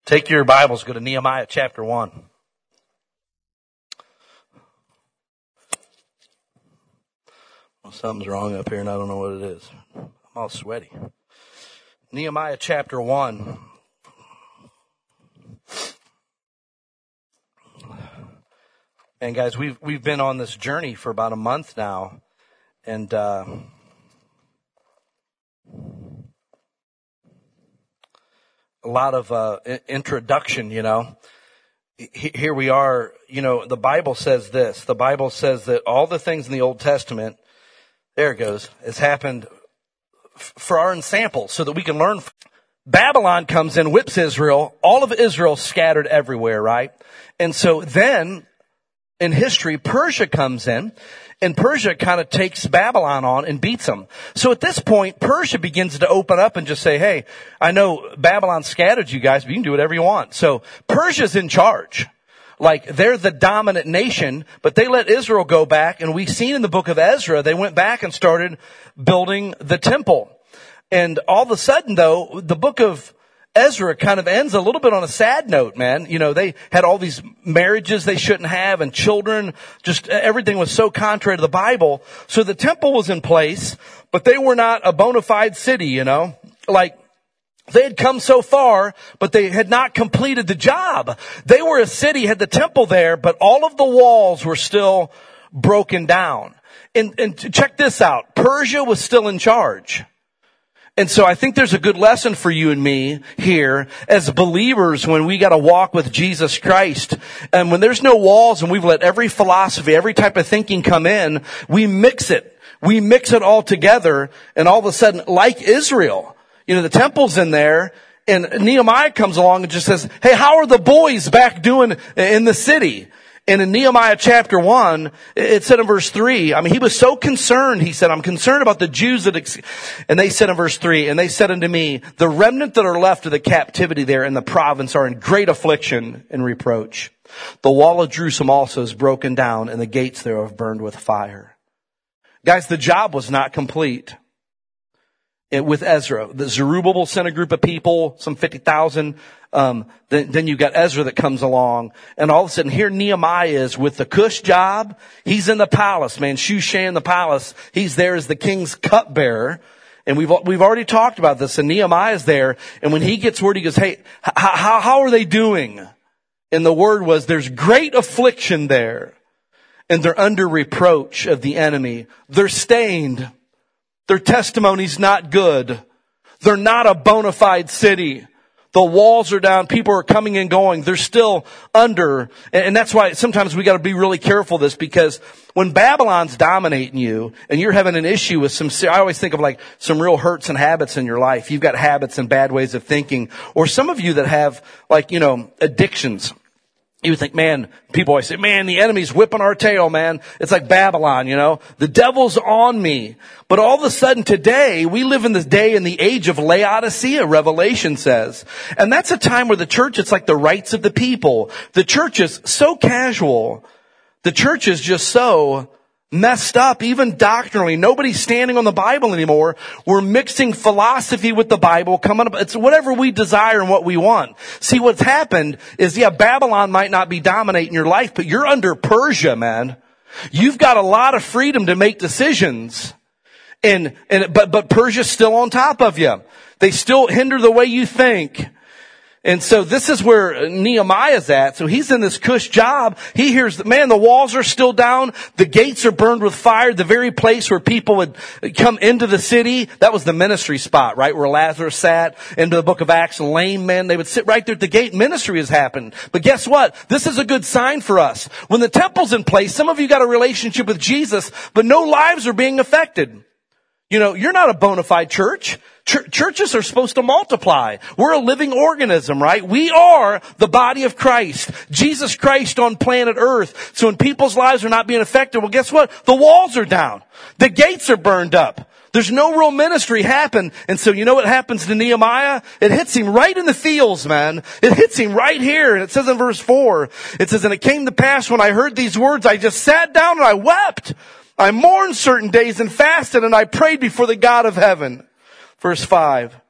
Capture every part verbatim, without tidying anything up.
Take your Bibles, go to Nehemiah chapter one. Well, something's wrong up here and I don't know what it is. I'm all sweaty. Nehemiah chapter one. And guys, we've we've been on this journey for about a month now. And uh a lot of uh introduction, you know. Here we are, you know, the Bible says this. The Bible says that all the things in the Old Testament, there it goes, has happened for our ensample so that we can learn. Babylon comes in, whips Israel. All of Israel scattered everywhere, right? And so then in history, Persia comes in, and Persia kind of takes Babylon on and beats them. So at this point, Persia begins to open up and just say, hey, I know Babylon scattered you guys, but you can do whatever you want. So Persia's in charge. Like, they're the dominant nation, but they let Israel go back, and we've seen in the book of Ezra, they went back and started building the temple. And all of a sudden, though, the book of Ezra kind of ends a little bit on a sad note, man. You know, they had all these marriages they shouldn't have and children. Just everything was so contrary to the Bible. So the temple was in place, but they were not a bona fide city, you know. Like, they had come so far, but they had not completed the job. They were a city, had the temple there, but all of the walls were still broken down. And, and check this out. Persia was still in charge. And so I think there's a good lesson for you and me here as believers when we got to walk with Jesus Christ. And when there's no walls and we've let every philosophy, every type of thinking come in, we mix it. We mix it all together, and all of a sudden, like Israel, you know, the temple's in there, and Nehemiah comes along and just says, hey, how are the boys back doing in the city? And in Nehemiah chapter one, it said in verse three, I mean, he was so concerned. He said, I'm concerned about the Jews that, ex-. and they said in verse three, and they said unto me, the remnant that are left of the captivity there in the province are in great affliction and reproach. The wall of Jerusalem also is broken down, and the gates thereof burned with fire. Guys, the job was not complete. It, with Ezra, the Zerubbabel sent a group of people, some fifty thousand. Um, then, then you got Ezra that comes along, and all of a sudden here Nehemiah is with the Cush job. He's in the palace, man, Shushan the palace. He's there as the king's cupbearer. And we've, we've already talked about this, and Nehemiah's there. And when he gets word, he goes, hey, how, how are they doing? And the word was, there's great affliction there, and they're under reproach of the enemy. They're stained. Their testimony's not good. They're not a bona fide city. The walls are down. People are coming and going. They're still under. And that's why sometimes we got to be really careful of this, because when Babylon's dominating you and you're having an issue with some, I always think of like some real hurts and habits in your life. You've got habits and bad ways of thinking. Or some of you that have like, you know, addictions. You would think, man, people always say, man, the enemy's whipping our tail, man. It's like Babylon, you know. The devil's on me. But all of a sudden today, we live in this day in the age of Laodicea, Revelation says. And that's a time where the church, it's like the rights of the people. The church is so casual. The church is just so messed up, even doctrinally. Nobody's standing on the Bible anymore. We're mixing philosophy with the Bible, coming up. It's whatever we desire and what we want. See, what's happened is, yeah, Babylon might not be dominating your life, but you're under Persia, man. You've got a lot of freedom to make decisions. And, and, but, but Persia's still on top of you. They still hinder the way you think. And so this is where Nehemiah's at. So he's in this Cush job. He hears that, man, the walls are still down. The gates are burned with fire. The very place where people would come into the city. That was the ministry spot, right? Where Lazarus sat. Into the book of Acts, lame men. They would sit right there at the gate. Ministry has happened. But guess what? This is a good sign for us. When the temple's in place, some of you got a relationship with Jesus, but no lives are being affected. You know, you're not a bona fide church. Ch- churches are supposed to multiply. We're a living organism, right? We are the body of Christ. Jesus Christ on planet Earth. So when people's lives are not being affected, well, guess what? The walls are down. The gates are burned up. There's no real ministry happen. And so you know what happens to Nehemiah? It hits him right in the feels, man. It hits him right here. And it says in verse four, it says, and it came to pass when I heard these words, I just sat down and I wept. I mourned certain days and fasted, and I prayed before the God of heaven. Verse five.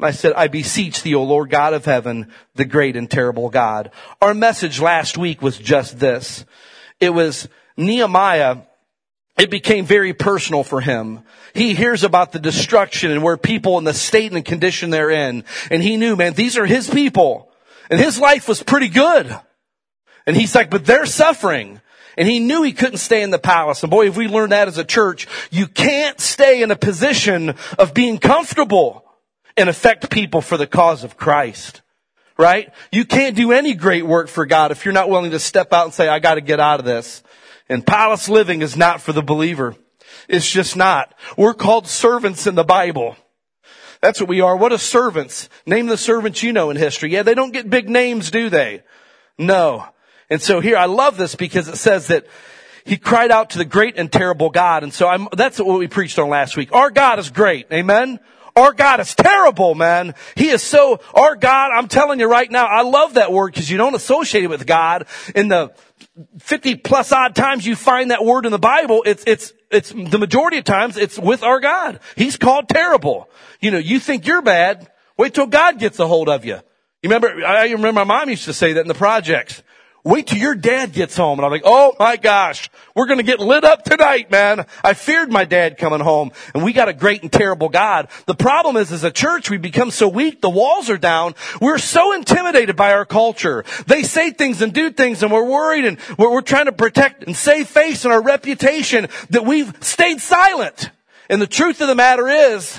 And I said, I beseech thee, O Lord God of heaven, the great and terrible God. Our message last week was just this. It was Nehemiah. It became very personal for him. He hears about the destruction and where people in the state and the condition they're in. And he knew, man, these are his people. And his life was pretty good. And he's like, but they're suffering. And he knew he couldn't stay in the palace. And boy, if we learned that as a church, you can't stay in a position of being comfortable and affect people for the cause of Christ. Right? You can't do any great work for God if you're not willing to step out and say, I got to get out of this. And palace living is not for the believer. It's just not. We're called servants in the Bible. That's what we are. What are servants? Name the servants you know in history. Yeah, they don't get big names, do they? No. And so here, I love this because it says that he cried out to the great and terrible God. And so I'm, that's what we preached on last week. Our God is great. Amen. Our God is terrible, man. He is so, our God, I'm telling you right now, I love that word because you don't associate it with God. In the fifty plus odd times you find that word in the Bible, it's, it's, it's the majority of times it's with our God. He's called terrible. You know, you think you're bad. Wait till God gets a hold of you. You remember, I remember my mom used to say that in the projects. Wait till your dad gets home. And I'm like, oh my gosh, we're going to get lit up tonight, man. I feared my dad coming home. And we got a great and terrible God. The problem is, as a church, we become so weak. The walls are down. We're so intimidated by our culture. They say things and do things and we're worried and we're, we're trying to protect and save face and our reputation that we've stayed silent. And the truth of the matter is,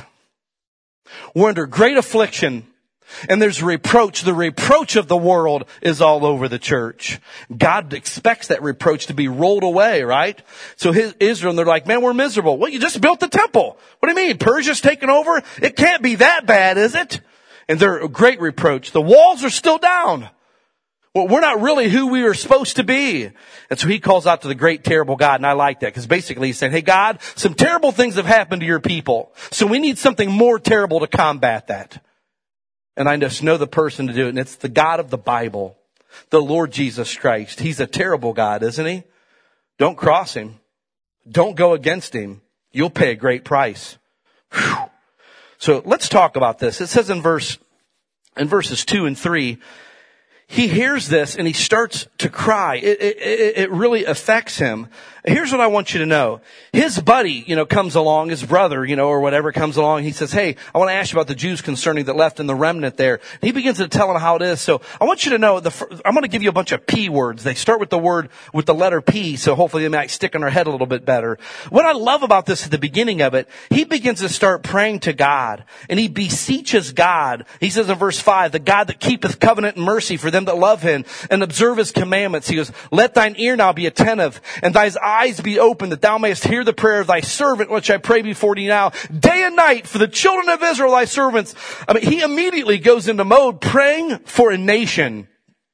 we're under great affliction. And there's reproach. The reproach of the world is all over the church. God expects that reproach to be rolled away, right? So his, Israel, they're like, man, we're miserable. Well, you just built the temple. What do you mean? Persia's taken over? It can't be that bad, is it? And they're a great reproach. The walls are still down. Well, we're not really who we were supposed to be. And so he calls out to the great, terrible God. And I like that because basically he's saying, hey, God, some terrible things have happened to your people. So we need something more terrible to combat that. And I just know the person to do it. And it's the God of the Bible, the Lord Jesus Christ. He's a terrible God, isn't he? Don't cross him. Don't go against him. You'll pay a great price. Whew. So let's talk about this. It says in verse, in verses two and three, he hears this and he starts to cry. It, it, it really affects him. Here's what I want you to know. His buddy, you know, comes along, his brother, you know, or whatever comes along. He says, hey, I want to ask you about the Jews concerning that left in the remnant there. He begins to tell him how it is. So I want you to know, the, I'm going to give you a bunch of P words. They start with the word, with the letter P, so hopefully they might stick in our head a little bit better. What I love about this at the beginning of it, he begins to start praying to God, and he beseeches God. He says in verse five, the God that keepeth covenant and mercy for them that love him and observe his commandments. He goes, let thine ear now be attentive and thine eyes be open, that thou mayest hear the prayer of thy servant, which I pray before thee now, day and night, for the children of Israel, thy servants. I mean, he immediately goes into mode praying for a nation.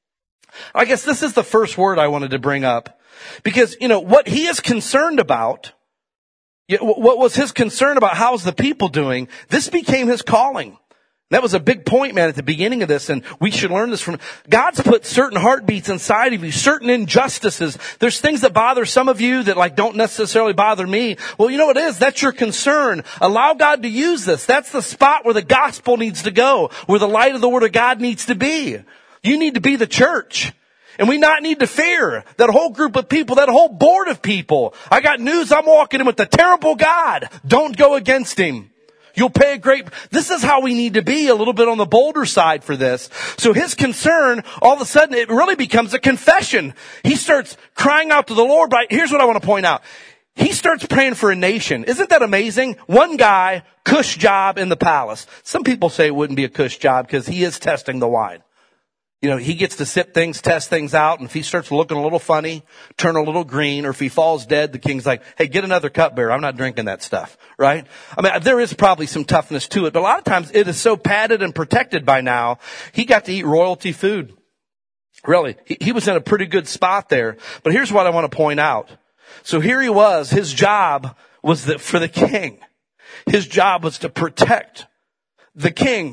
I guess this is the first word I wanted to bring up, because, you know, what he is concerned about, what was his concern about, how's the people doing? This became his calling. That was a big point, man, at the beginning of this, and we should learn this from, God's put certain heartbeats inside of you, certain injustices. There's things that bother some of you that like don't necessarily bother me. Well, you know what it is? That's your concern. Allow God to use this. That's the spot where the gospel needs to go, where the light of the word of God needs to be. You need to be the church. And we not need to fear that whole group of people, that whole board of people. I got news. I'm walking in with the terrible God. Don't go against him. You'll pay a great, this is how we need to be a little bit on the bolder side for this. So his concern, all of a sudden, it really becomes a confession. He starts crying out to the Lord, but here's what I want to point out. He starts praying for a nation. Isn't that amazing? One guy, cush job in the palace. Some people say it wouldn't be a cush job because he is testing the wine. You know, he gets to sip things, test things out, and if he starts looking a little funny, turn a little green, or if he falls dead, the king's like, hey, get another cupbearer. I'm not drinking that stuff, right? I mean, there is probably some toughness to it, but a lot of times it is so padded and protected by now, he got to eat royalty food. Really, he, he was in a pretty good spot there. But here's what I want to point out. So here he was, his job was that for the king. His job was to protect the king.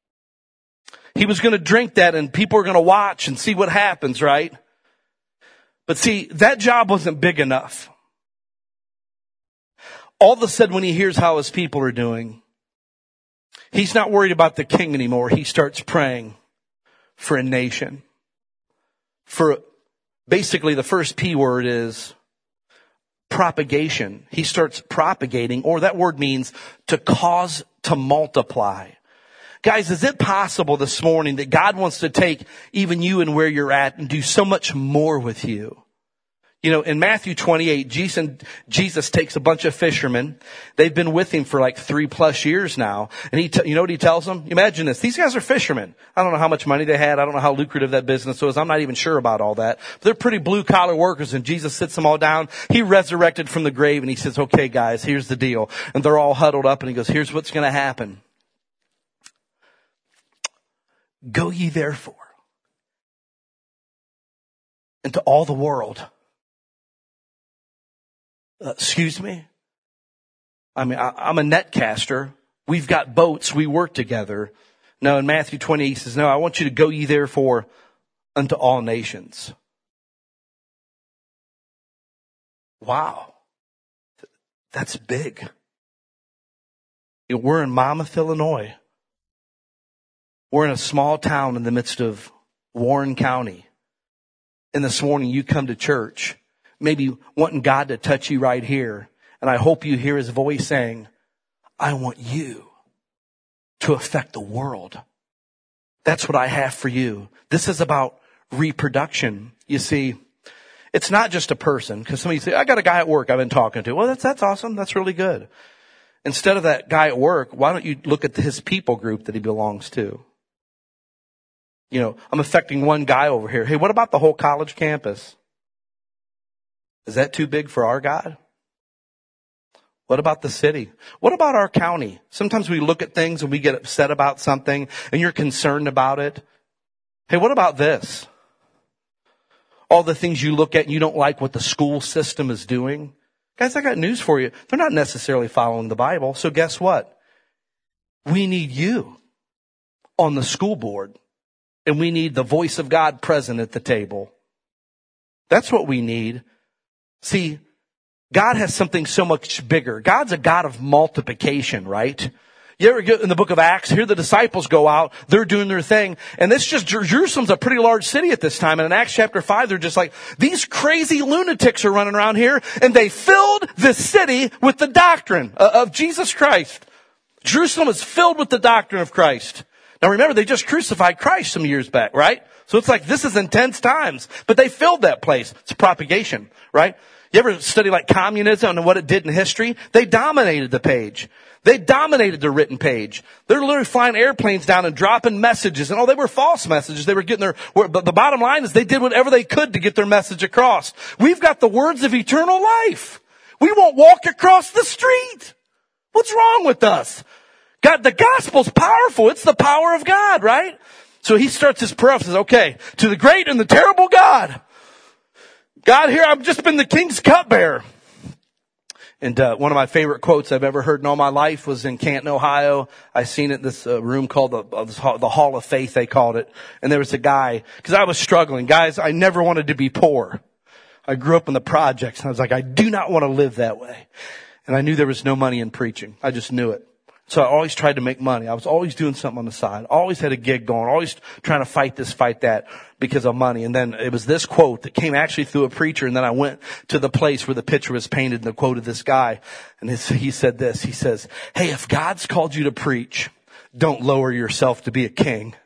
He was going to drink that and people were going to watch and see what happens, right? But see, that job wasn't big enough. All of a sudden when he hears how his people are doing, He's not worried about the king anymore. He starts praying for a nation. For basically the first P word is propagation. He starts propagating, or that word means to cause to multiply. Guys, is it possible this morning that God wants to take even you and where you're at and do so much more with you? You know, in Matthew twenty-eight, Jesus, Jesus takes a bunch of fishermen. They've been with him for like three plus years now. And he, t- you know what he tells them? Imagine this. These guys are fishermen. I don't know how much money they had. I don't know how lucrative that business was. I'm not even sure about all that. But they're pretty blue collar workers, and Jesus sits them all down. He resurrected from the grave, and he says, okay, guys, here's the deal. And they're all huddled up, and he goes, here's what's going to happen. Go ye therefore into all the world. Uh, excuse me? I mean, I, I'm a net caster. We've got boats. We work together. No, in Matthew twenty, he says, no, I want you to go ye therefore unto all nations. Wow. That's big. You know, we're in Monmouth, Illinois. We're in a small town in the midst of Warren County. And this morning you come to church, maybe wanting God to touch you right here. And I hope you hear his voice saying, I want you to affect the world. That's what I have for you. This is about reproduction. You see, it's not just a person, because somebody say, I got a guy at work I've been talking to. Well, that's, that's awesome. That's really good. Instead of that guy at work, why don't you look at his people group that he belongs to? You know, I'm affecting one guy over here. Hey, what about the whole college campus? Is that too big for our God? What about the city? What about our county? Sometimes we look at things and we get upset about something and you're concerned about it. Hey, what about this? All the things you look at and you don't like what the school system is doing. Guys, I got news for you. They're not necessarily following the Bible. So guess what? We need you on the school board. And we need the voice of God present at the table. That's what we need. See, God has something so much bigger. God's a God of multiplication, right? You ever get in the book of Acts, here the disciples go out, they're doing their thing, and this just, Jerusalem's a pretty large city at this time, and in Acts chapter five, they're just like, these crazy lunatics are running around here, and they filled the city with the doctrine of Jesus Christ. Jerusalem is filled with the doctrine of Christ. Now remember, they just crucified Christ some years back, right? So it's like, this is intense times, but they filled that place. It's propagation, right? You ever study like communism and what it did in history? They dominated the page. They dominated the written page. They're literally flying airplanes down and dropping messages. And oh, they were false messages. They were getting their, but the bottom line is they did whatever they could to get their message across. We've got the words of eternal life. We won't walk across the street. What's wrong with us? God, the gospel's powerful. It's the power of God, right? So he starts his prayer and says, okay, to the great and the terrible God. God, here I've just been the king's cupbearer. And uh, one of my favorite quotes I've ever heard in all my life was in Canton, Ohio. I seen it in this uh, room called the, uh, the Hall of Faith, they called it. And there was a guy, because I was struggling. Guys, I never wanted to be poor. I grew up in the projects, and I was like, I do not want to live that way. And I knew there was no money in preaching. I just knew it. So I always tried to make money. I was always doing something on the side. Always had a gig going. Always trying to fight this, fight that because of money. And then it was this quote that came actually through a preacher. And then I went to the place where the picture was painted and the quote of this guy. And his, he said this. He says, hey, if God's called you to preach, don't lower yourself to be a king.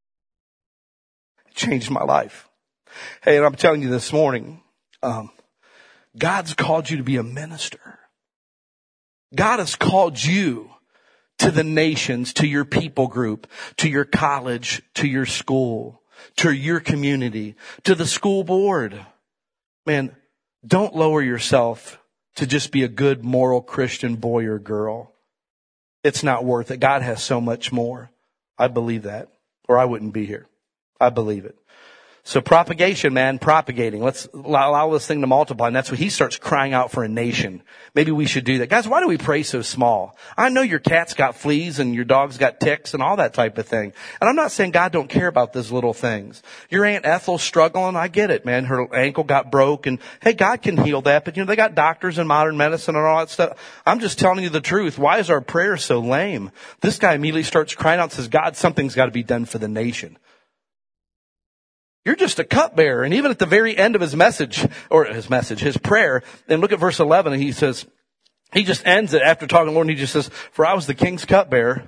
It changed my life. Hey, and I'm telling you this morning, um, God's called you to be a minister. God has called you to the nations, to your people group, to your college, to your school, to your community, to the school board. Man, don't lower yourself to just be a good moral Christian boy or girl. It's not worth it. God has so much more. I believe that, or I wouldn't be here. I believe it. So propagation, man, propagating. Let's allow, allow this thing to multiply. And that's when he starts crying out for a nation. Maybe we should do that. Guys, why do we pray so small? I know your cat's got fleas and your dog's got ticks and all that type of thing. And I'm not saying God don't care about those little things. Your Aunt Ethel's struggling. I get it, man. Her ankle got broke and hey, God can heal that. But you know, they got doctors in modern medicine and all that stuff. I'm just telling you the truth. Why is our prayer so lame? This guy immediately starts crying out and says, God, something's got to be done for the nation. You're just a cupbearer. And even at the very end of his message, or his message, his prayer, and look at verse eleven, and he says, he just ends it after talking to the Lord, and he just says, for I was the king's cupbearer.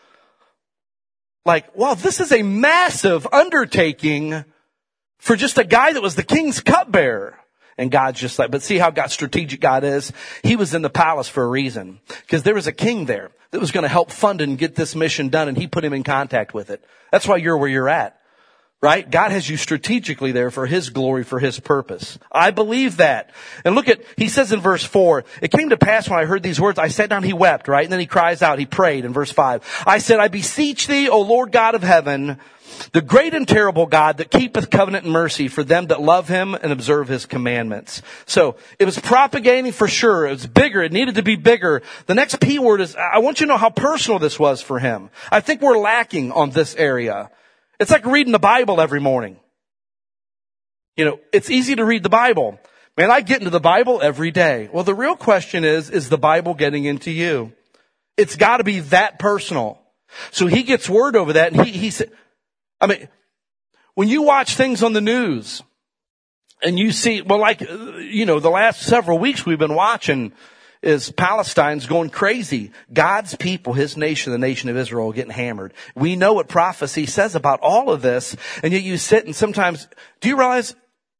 Like, wow, this is a massive undertaking for just a guy that was the king's cupbearer. And God's just like, but see how God strategic God is? He was in the palace for a reason. Because there was a king there that was going to help fund and get this mission done, and he put him in contact with it. That's why you're where you're at. Right? God has you strategically there for his glory, for his purpose. I believe that. And look at, he says in verse four, it came to pass when I heard these words, I sat down, he wept, right? And then he cries out, he prayed in verse five. I said, I beseech thee, O Lord God of heaven, the great and terrible God that keepeth covenant and mercy for them that love him and observe his commandments. So it was propagating for sure. It was bigger. It needed to be bigger. The next P word is, I want you to know how personal this was for him. I think we're lacking on this area. It's like reading the Bible every morning. You know, it's easy to read the Bible. Man, I get into the Bible every day. Well, the real question is, is the Bible getting into you? It's got to be that personal. So he gets word over that, and he, he said, I mean, when you watch things on the news, and you see, well, like, you know, the last several weeks we've been watching is Palestine's going crazy. God's people, his nation, the nation of Israel, are getting hammered. We know what prophecy says about all of this, and yet you sit and sometimes, do you realize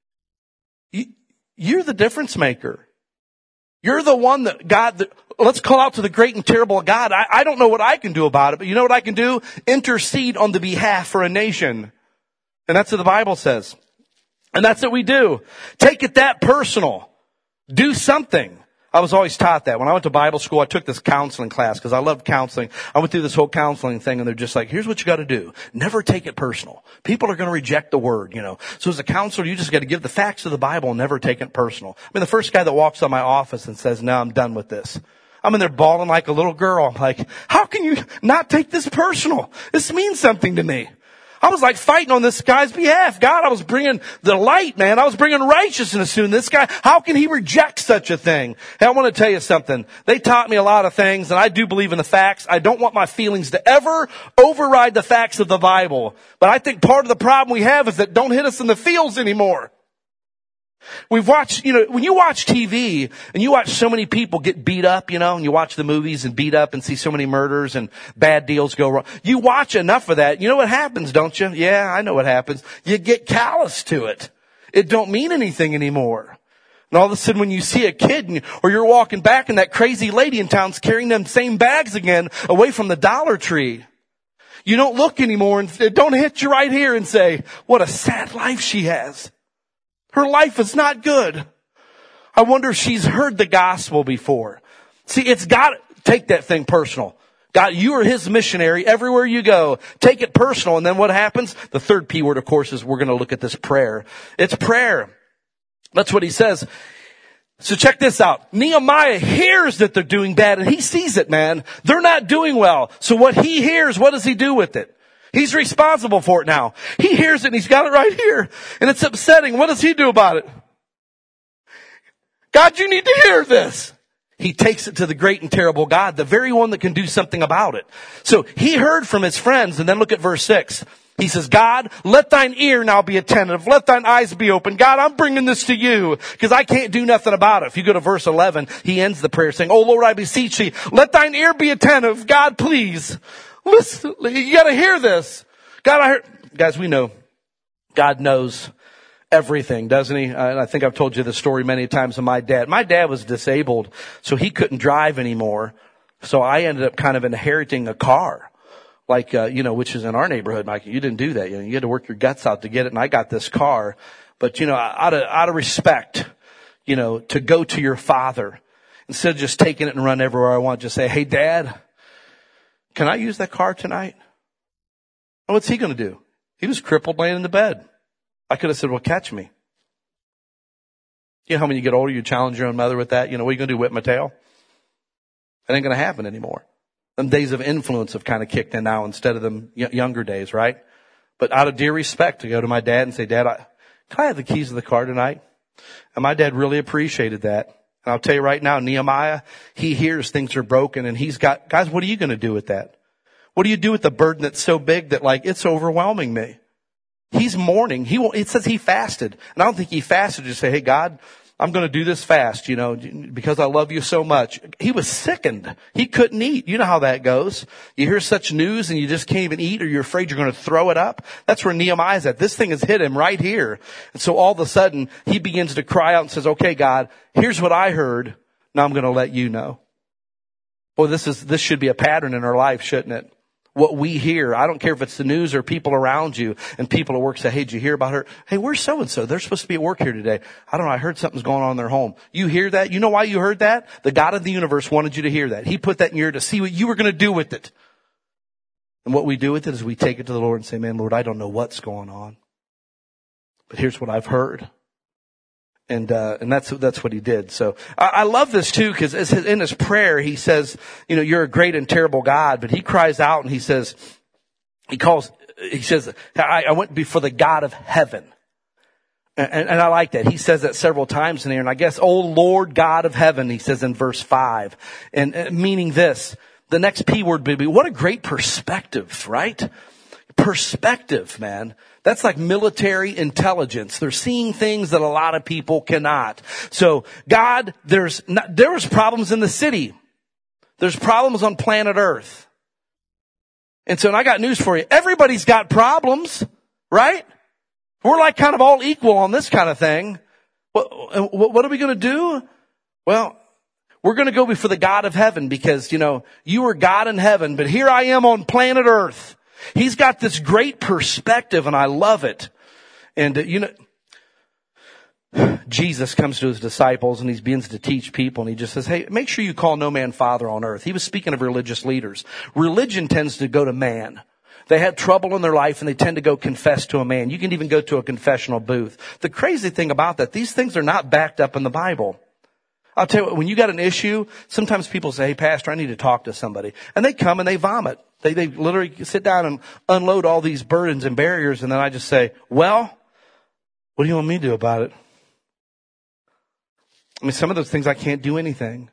you, you're the difference maker? You're the one that God, that, let's call out to the great and terrible God. I, I don't know what I can do about it, but you know what I can do? Intercede on the behalf for a nation. And that's what the Bible says. And that's what we do. Take it that personal. Do something. I was always taught that. When I went to Bible school, I took this counseling class because I loved counseling. I went through this whole counseling thing, and they're just like, here's what you got to do. Never take it personal. People are going to reject the word, you know. So as a counselor, you just got to give the facts of the Bible and never take it personal. I mean, the first guy that walks on my office and says, no, I'm done with this. I'm in there bawling like a little girl. I'm like, how can you not take this personal? This means something to me. I was like fighting on this guy's behalf. God, I was bringing the light, man. I was bringing righteousness to him. This guy, how can he reject such a thing? Hey, I want to tell you something. They taught me a lot of things, and I do believe in the facts. I don't want my feelings to ever override the facts of the Bible. But I think part of the problem we have is that don't hit us in the feels anymore. We've watched, you know, when you watch T V and you watch so many people get beat up, you know, and you watch the movies and beat up and see so many murders and bad deals go wrong. You watch enough of that. You know what happens, don't you? Yeah, I know what happens. You get callous to it. It don't mean anything anymore. And all of a sudden when you see a kid and, or you're walking back and that crazy lady in town's carrying them same bags again away from the Dollar Tree, you don't look anymore and it don't hit you right here and say, what a sad life she has. Her life is not good. I wonder if she's heard the gospel before. See, it's got to take that thing personal. God, you are his missionary everywhere you go. Take it personal. And then what happens? The third P word, of course, is we're going to look at this prayer. It's prayer. That's what he says. So check this out. Nehemiah hears that they're doing bad, and he sees it, man. They're not doing well. So what he hears, what does he do with it? He's responsible for it now. He hears it and he's got it right here. And it's upsetting. What does he do about it? God, you need to hear this. He takes it to the great and terrible God, the very one that can do something about it. So he heard from his friends, and then look at verse six. He says, God, let thine ear now be attentive. Let thine eyes be open. God, I'm bringing this to you because I can't do nothing about it. If you go to verse eleven, he ends the prayer saying, Oh Lord, I beseech thee, let thine ear be attentive. God, please. Listen, you gotta hear this. God, I heard, guys, we know God knows everything, doesn't he? And I think I've told you the story many times of my dad. My dad was disabled, so he couldn't drive anymore. So I ended up kind of inheriting a car, like, uh, you know, which is in our neighborhood, Mike. You didn't do that. You know, you had to work your guts out to get it. And I got this car, but you know, out of, out of respect, you know, to go to your father, instead of just taking it and run everywhere I want, just say, hey, Dad, can I use that car tonight? Oh, what's he going to do? He was crippled laying in the bed. I could have said, well, catch me. You know how when you get older, you challenge your own mother with that? You know, what are you going to do, whip my tail? It ain't going to happen anymore. Them days of influence have kind of kicked in now instead of them y- younger days, right? But out of dear respect to go to my dad and say, Dad, I, can I have the keys of the car tonight? And my dad really appreciated that. And I'll tell you right now, Nehemiah, he hears things are broken and he's got, guys, what are you going to do with that? What do you do with the burden that's so big that like it's overwhelming me? He's mourning. He it says he fasted. And I don't think he fasted to say, hey, God, I'm going to do this fast, you know, because I love you so much. He was sickened. He couldn't eat. You know how that goes. You hear such news and you just can't even eat or you're afraid you're going to throw it up. That's where Nehemiah's at. This thing has hit him right here. And so all of a sudden he begins to cry out and says, okay, God, here's what I heard. Now I'm going to let you know. Well, this is, this should be a pattern in our life, shouldn't it? What we hear, I don't care if it's the news or people around you, and people at work say, hey, did you hear about her? Hey, where's so-and-so? They're supposed to be at work here today. I don't know, I heard something's going on in their home. You hear that? You know why you heard that? The God of the universe wanted you to hear that. He put that in your ear to see what you were going to do with it. And what we do with it is we take it to the Lord and say, man, Lord, I don't know what's going on, but here's what I've heard. And, uh, and that's, that's what he did. So I, I love this too, because in his prayer, he says, you know, you're a great and terrible God, but he cries out and he says, he calls, he says, I, I went before the God of heaven. And, and, and I like that. He says that several times in here. And I guess, oh Lord God of heaven, he says in verse five, and, and meaning this, the next P word would be, what a great perspective, right? Perspective, man. That's like military intelligence. They're seeing things that a lot of people cannot. So God, there's not, there was problems in the city. There's problems on planet Earth. And so and I got news for you. Everybody's got problems, right? We're like kind of all equal on this kind of thing. What, what are we going to do? Well, we're going to go before the God of heaven because, you know, you are God in heaven, but here I am on planet Earth. He's got this great perspective and I love it. And uh, you know, Jesus comes to his disciples and he begins to teach people and he just says, hey, make sure you call no man father on earth. He was speaking of religious leaders. Religion tends to go to man. They had trouble in their life and they tend to go confess to a man. You can even go to a confessional booth. The crazy thing about that, these things are not backed up in the Bible. I'll tell you what, when you got an issue, sometimes people say, hey, Pastor, I need to talk to somebody. And they come and they vomit. They, they literally sit down and unload all these burdens and barriers. And then I just say, well, what do you want me to do about it? I mean, some of those things I can't do anything.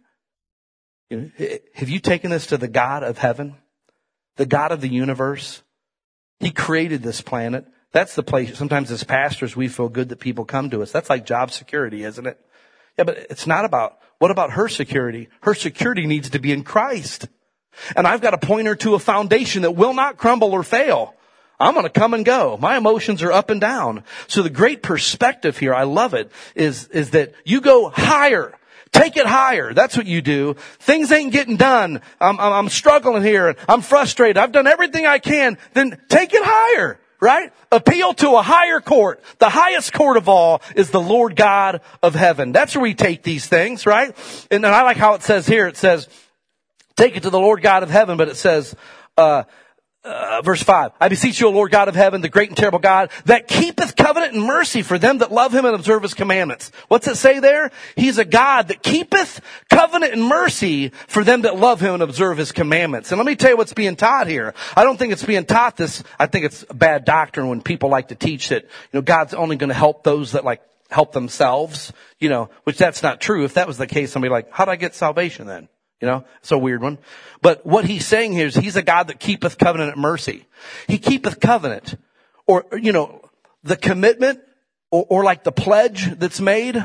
You know, have you taken this to the God of heaven? The God of the universe? He created this planet. That's the place. Sometimes as pastors, we feel good that people come to us. That's like job security, isn't it? Yeah, but it's not about, what about her security? Her security needs to be in Christ. And I've got to point her to a foundation that will not crumble or fail. I'm going to come and go. My emotions are up and down. So the great perspective here, I love it, is, is that you go higher. Take it higher. That's what you do. Things ain't getting done. I'm, I'm, I'm struggling here. I'm frustrated. I've done everything I can. Then take it higher. Right? Appeal to a higher court. The highest court of all is the Lord God of heaven. That's where we take these things, right? And, and I like how it says here, it says, take it to the Lord God of heaven, but it says, uh, uh, verse five, I beseech you, O Lord God of heaven, the great and terrible God, that keepeth covenant and mercy for them that love him and observe his commandments. What's it say there? He's a God that keepeth covenant and mercy for them that love him and observe his commandments. And let me tell you what's being taught here. I don't think it's being taught this. I think it's bad doctrine when people like to teach that, you know, God's only going to help those that like help themselves, you know, which that's not true. If that was the case, somebody like, how do I get salvation then? You know, it's a weird one. But what he's saying here is he's a God that keepeth covenant and mercy. He keepeth covenant, or, you know, the commitment or, or like the pledge that's made.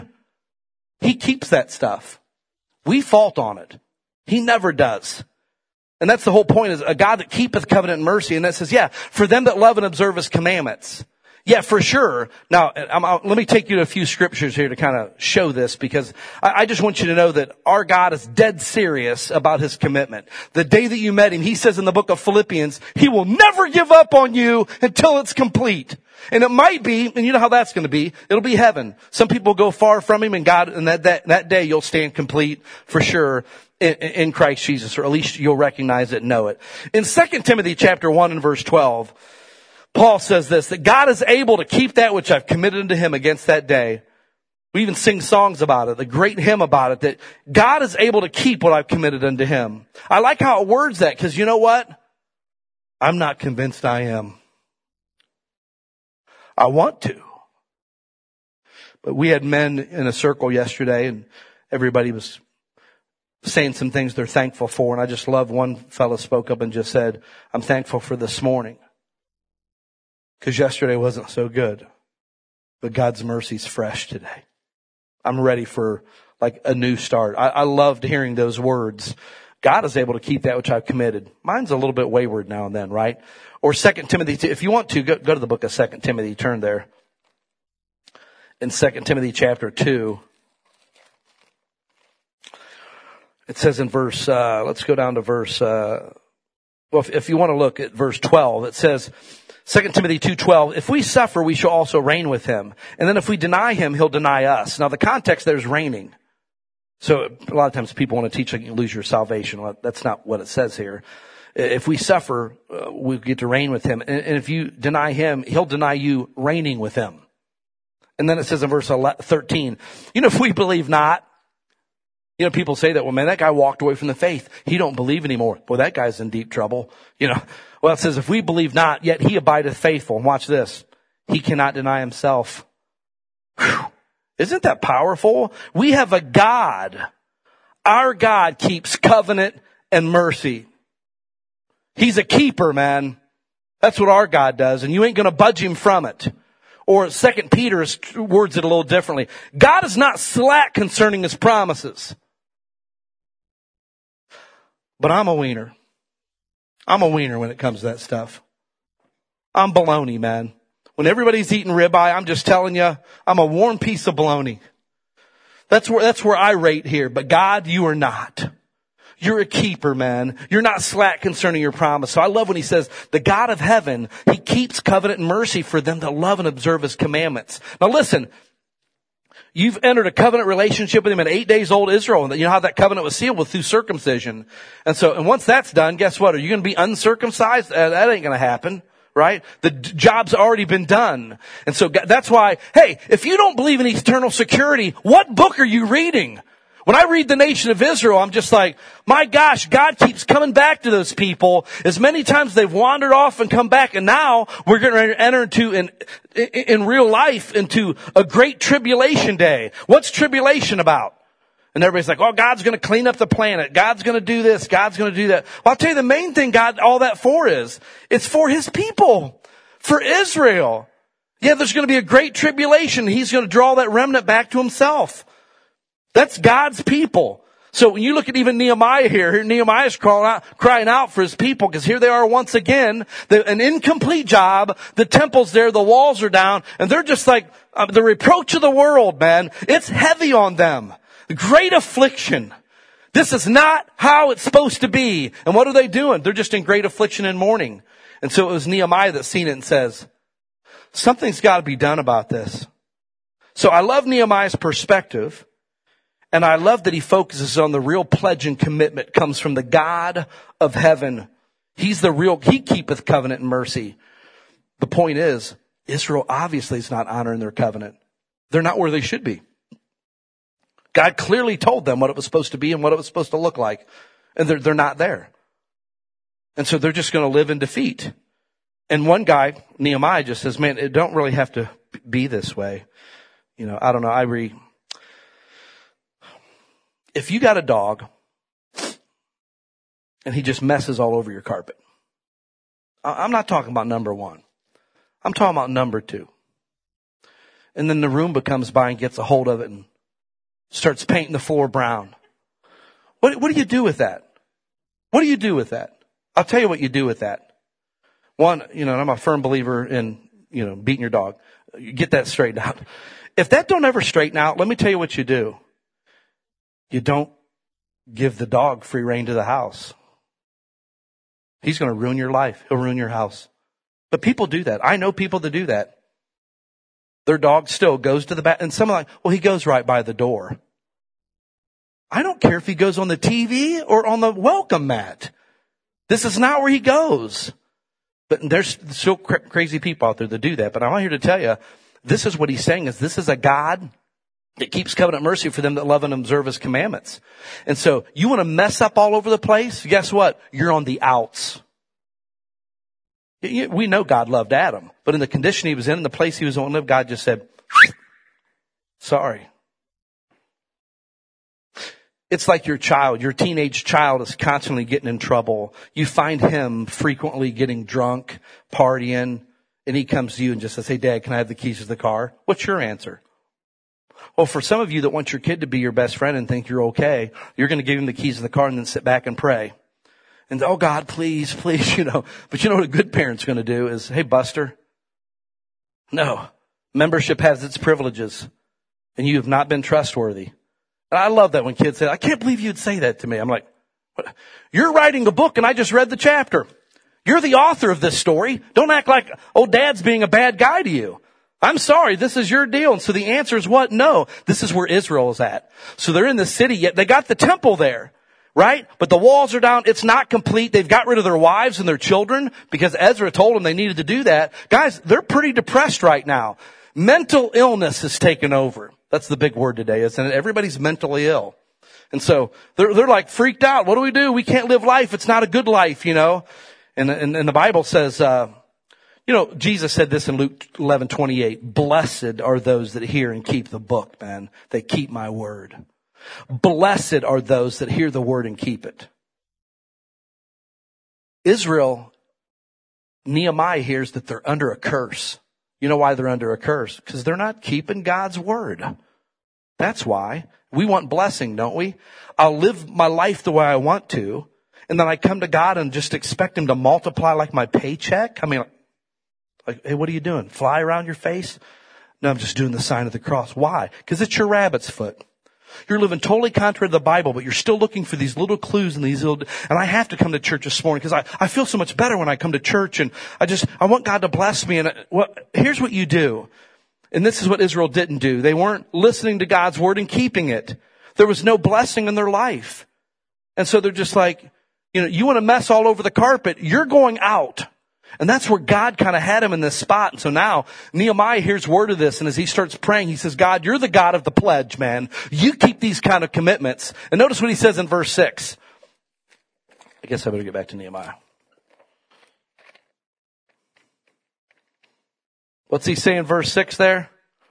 He keeps that stuff. We fault on it. He never does. And that's the whole point, is a God that keepeth covenant and mercy. And that says, yeah, for them that love and observe his commandments. Yeah, for sure. Now, I'm, I'm, let me take you to a few scriptures here to kind of show this, because I, I just want you to know that our God is dead serious about his commitment. The day that you met him, he says in the book of Philippians, he will never give up on you until it's complete. And it might be, and you know how that's going to be, it'll be heaven. Some people go far from him, and God, and that, that, that day you'll stand complete for sure in, in Christ Jesus, or at least you'll recognize it and know it. In Second Timothy chapter one and verse twelve, Paul says this, that God is able to keep that which I've committed unto him against that day. We even sing songs about it, the great hymn about it, that God is able to keep what I've committed unto him. I like how it words that, because you know what? I'm not convinced I am. I want to. But we had men in a circle yesterday, and everybody was saying some things they're thankful for. And I just love one fellow spoke up and just said, I'm thankful for this morning. Because yesterday wasn't so good. But God's mercy's fresh today. I'm ready for like a new start. I, I loved hearing those words. God is able to keep that which I've committed. Mine's a little bit wayward now and then, right? Or Second Timothy, if you want to, go, go to the book of Second Timothy, turn there. In Second Timothy chapter two, it says in verse, uh, let's go down to verse, uh, well, if, if you want to look at verse twelve, it says, Second Timothy two twelve, if we suffer, we shall also reign with him. And then if we deny him, he'll deny us. Now the context there is reigning. So a lot of times people want to teach like you lose your salvation. Well, that's not what it says here. If we suffer, uh, we get to reign with him. And, and if you deny him, he'll deny you reigning with him. And then it says in verse thirteen, you know, if we believe not, you know, people say that, well, man, that guy walked away from the faith. He don't believe anymore. Boy, that guy's in deep trouble. You know, well, it says, if we believe not, yet he abideth faithful. And watch this. He cannot deny himself. Whew. Isn't that powerful? We have a God. Our God keeps covenant and mercy. He's a keeper, man. That's what our God does. And you ain't going to budge him from it. Or Second Peter words it a little differently. God is not slack concerning his promises. But I'm a wiener. I'm a wiener when it comes to that stuff. I'm baloney, man. When everybody's eating ribeye, I'm just telling you, I'm a warm piece of baloney. That's where, that's where I rate here. But God, you are not. You're a keeper, man. You're not slack concerning your promise. So I love when he says, the God of heaven, he keeps covenant and mercy for them that love and observe his commandments. Now listen, you've entered a covenant relationship with him at eight days old Israel. And you know how that covenant was sealed? Was through circumcision. And so, and once that's done, guess what? Are you going to be uncircumcised? Uh, that ain't going to happen. Right? The job's already been done. And so that's why, hey, if you don't believe in eternal security, what book are you reading? When I read the nation of Israel, I'm just like, my gosh, God keeps coming back to those people. As many times they've wandered off and come back, and now we're going to enter into, in, in real life, into a great tribulation day. What's tribulation about? And everybody's like, oh, God's going to clean up the planet. God's going to do this. God's going to do that. Well, I'll tell you the main thing God, all that for is, it's for his people, for Israel. Yeah, there's going to be a great tribulation. He's going to draw that remnant back to himself. That's God's people. So when you look at even Nehemiah here, here Nehemiah's crying out, crying out for his people, because here they are once again, the, an incomplete job. The temple's there, the walls are down, and they're just like uh, the reproach of the world, man. It's heavy on them. Great affliction. This is not how it's supposed to be. And what are they doing? They're just in great affliction and mourning. And so it was Nehemiah that seen it and says, something's got to be done about this. So I love Nehemiah's perspective. And I love that he focuses on the real pledge and commitment comes from the God of heaven. He's the real, he keepeth covenant and mercy. The point is, Israel obviously is not honoring their covenant. They're not where they should be. God clearly told them what it was supposed to be and what it was supposed to look like. And they're, they're not there. And so they're just going to live in defeat. And one guy, Nehemiah, just says, man, it don't really have to be this way. You know, I don't know. I re, if you got a dog and he just messes all over your carpet, I'm not talking about number one. I'm talking about number two. And then the Roomba comes by and gets a hold of it and starts painting the floor brown. What, what do you do with that? What do you do with that? I'll tell you what you do with that. One, you know, I'm a firm believer in, you know, beating your dog. You get that straightened out. If that don't ever straighten out, let me tell you what you do. You don't give the dog free rein to the house. He's going to ruin your life. He'll ruin your house. But people do that. I know people that do that. Their dog still goes to the back. And some are like, well, he goes right by the door. I don't care if he goes on the T V or on the welcome mat. This is not where he goes. But there's still cra- crazy people out there that do that. But I'm here to tell you, this is what he's saying is this is a God that keeps covenant mercy for them that love and observe his commandments. And so you want to mess up all over the place? Guess what? You're on the outs. We know God loved Adam, but in the condition he was in, in the place he was on, God just said, sorry. It's like your child, your teenage child is constantly getting in trouble. You find him frequently getting drunk, partying, and he comes to you and just says, hey, Dad, can I have the keys to the car? What's your answer? Well, for some of you that want your kid to be your best friend and think you're okay, you're going to give him the keys to the car and then sit back and pray. And, oh, God, please, please, you know. But you know what a good parent's going to do is, hey, Buster, no. Membership has its privileges, and you have not been trustworthy. And I love that when kids say, I can't believe you'd say that to me. I'm like, what? You're writing a book, and I just read the chapter. You're the author of this story. Don't act like old Dad's being a bad guy to you. I'm sorry, this is your deal. And so the answer is what? No. This is where Israel is at. So they're in the city, yet they got the temple there. Right? But the walls are down. It's not complete. They've got rid of their wives and their children because Ezra told them they needed to do that. Guys, they're pretty depressed right now. Mental illness has taken over. That's the big word today, isn't it? Everybody's mentally ill. And so they're, they're like freaked out. What do we do? We can't live life. It's not a good life, you know? And, and, and the Bible says, uh, you know, Jesus said this in Luke eleven twenty-eight, blessed are those that hear and keep the book, man. They keep my word. Blessed are those that hear the word and keep it. Israel, Nehemiah hears that they're under a curse. You know why they're under a curse? Because they're not keeping God's word. That's why. We want blessing, don't we? I'll live my life the way I want to, and then I come to God and just expect him to multiply like my paycheck. I mean, like, hey, what are you doing? Fly around your face? No, I'm just doing the sign of the cross. Why? Because it's your rabbit's foot. You're living totally contrary to the Bible, but you're still looking for these little clues and these little, and I have to come to church this morning because I, I feel so much better when I come to church, and I just, I want God to bless me. And well, here's what you do. And this is what Israel didn't do. They weren't listening to God's word and keeping it. There was no blessing in their life. And so they're just like, you know, you want to mess all over the carpet, you're going out. And that's where God kind of had him in this spot. And so now Nehemiah hears word of this. And as he starts praying, he says, God, you're the God of the pledge, man. You keep these kind of commitments. And notice what he says in verse six. I guess I better get back to Nehemiah. What's he say in verse six there?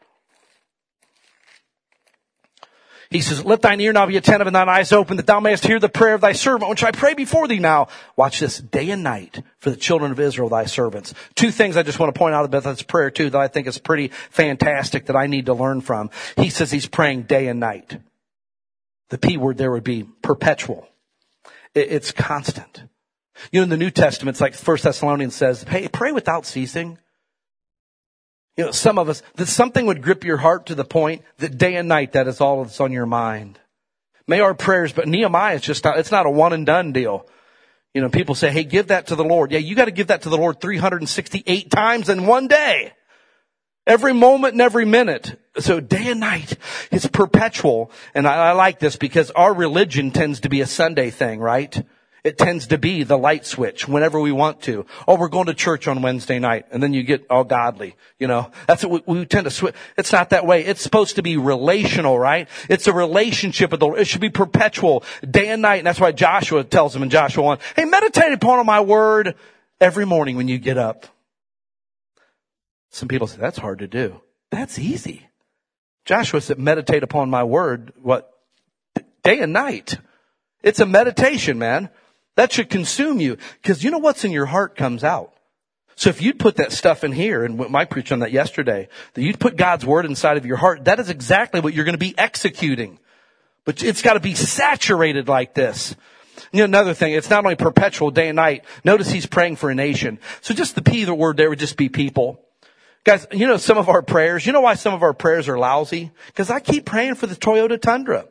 He says, let thine ear now be attentive and thine eyes open, that thou mayest hear the prayer of thy servant, which I pray before thee now. Watch this, day and night for the children of Israel, thy servants. Two things I just want to point out about this prayer too that I think is pretty fantastic that I need to learn from. He says he's praying day and night. The P word there would be perpetual. It's constant. You know, in the New Testament, it's like First Thessalonians says, hey, pray without ceasing. You know, some of us, that something would grip your heart to the point that day and night, that is all that's on your mind. May our prayers, but Nehemiah is just not, it's not a one and done deal. You know, people say, hey, give that to the Lord. Yeah, you got to give that to the Lord three hundred sixty-eight times in one day. Every moment and every minute. So day and night, it's perpetual. And I, I like this because our religion tends to be a Sunday thing, right? It tends to be the light switch whenever we want to. Oh, we're going to church on Wednesday night. And then you get all godly, you know. That's what we, we tend to switch. It's not that way. It's supposed to be relational, right? It's a relationship with the Lord. It should be perpetual, day and night. And that's why Joshua tells them in Joshua one, hey, meditate upon my word every morning when you get up. Some people say, that's hard to do. That's easy. Joshua said, meditate upon my word, what? Day and night. It's a meditation, man. That should consume you. Because you know what's in your heart comes out. So if you'd put that stuff in here, and I preached on that yesterday, that you'd put God's word inside of your heart, that is exactly what you're going to be executing. But it's got to be saturated like this. You know, another thing, it's not only perpetual day and night. Notice he's praying for a nation. So just the P, the word there would just be people. Guys, you know some of our prayers, you know why some of our prayers are lousy? Because I keep praying for the Toyota Tundra.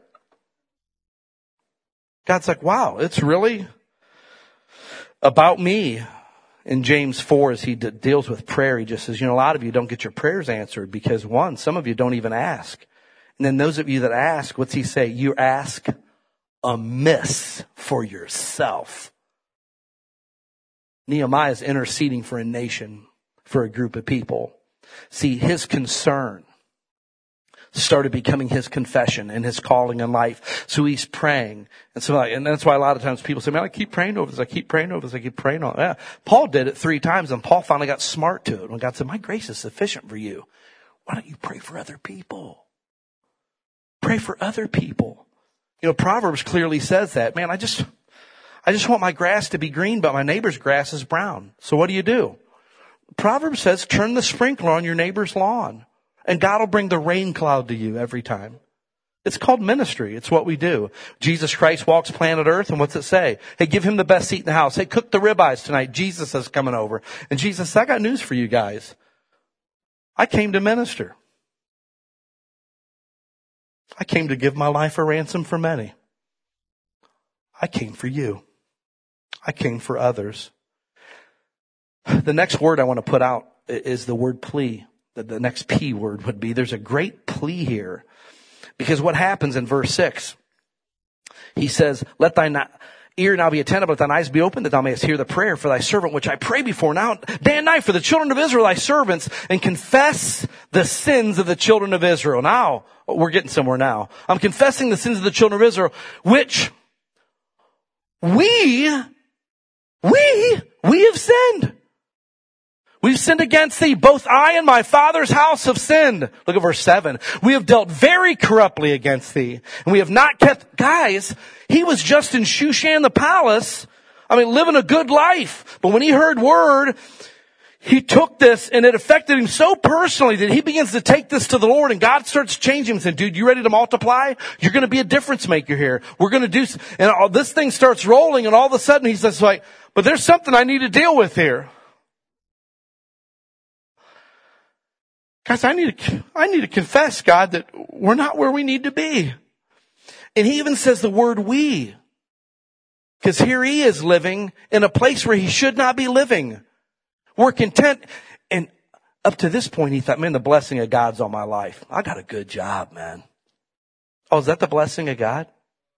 God's like, wow, it's really about me. In James four, as he d- deals with prayer, he just says, you know, a lot of you don't get your prayers answered because, one, some of you don't even ask. And then those of you that ask, what's he say? You ask amiss for yourself. Nehemiah is interceding for a nation, for a group of people. See, his concern started becoming his confession and his calling in life. So he's praying. And so, like, and that's why a lot of times people say, man, I keep praying over this. I keep praying over this. I keep praying over it. Yeah. Paul did it three times, and Paul finally got smart to it. When God said, my grace is sufficient for you. Why don't you pray for other people? Pray for other people. You know, Proverbs clearly says that. Man, I just, I just want my grass to be green, but my neighbor's grass is brown. So what do you do? Proverbs says, turn the sprinkler on your neighbor's lawn, and God will bring the rain cloud to you every time. It's called ministry. It's what we do. Jesus Christ walks planet Earth, and what's it say? Hey, give him the best seat in the house. Hey, cook the ribeyes tonight. Jesus is coming over. And Jesus said, I got news for you guys. I came to minister. I came to give my life a ransom for many. I came for you. I came for others. The next word I want to put out is the word plea. The next P word would be, there's a great plea here. Because what happens in verse six, he says, let thine ear now be attentive, let thine eyes be open, that thou mayest hear the prayer for thy servant, which I pray before now, day and night, for the children of Israel, thy servants, and confess the sins of the children of Israel. Now, we're getting somewhere now. I'm confessing the sins of the children of Israel, which we, we, we have sinned. We've sinned against thee. Both I and my father's house have sinned. Look at verse seven. We have dealt very corruptly against thee. And we have not kept, guys, he was just in Shushan the palace. I mean, living a good life. But when he heard word, he took this and it affected him so personally that he begins to take this to the Lord, and God starts changing him and saying, dude, you ready to multiply? You're going to be a difference maker here. We're going to do, and all, this thing starts rolling, and all of a sudden he says like, but there's something I need to deal with here. Guys, I need to, I need to confess, God, that we're not where we need to be. And he even says the word we. Because here he is living in a place where he should not be living. We're content. And up to this point, he thought, man, the blessing of God's on my life. I got a good job, man. Oh, is that the blessing of God?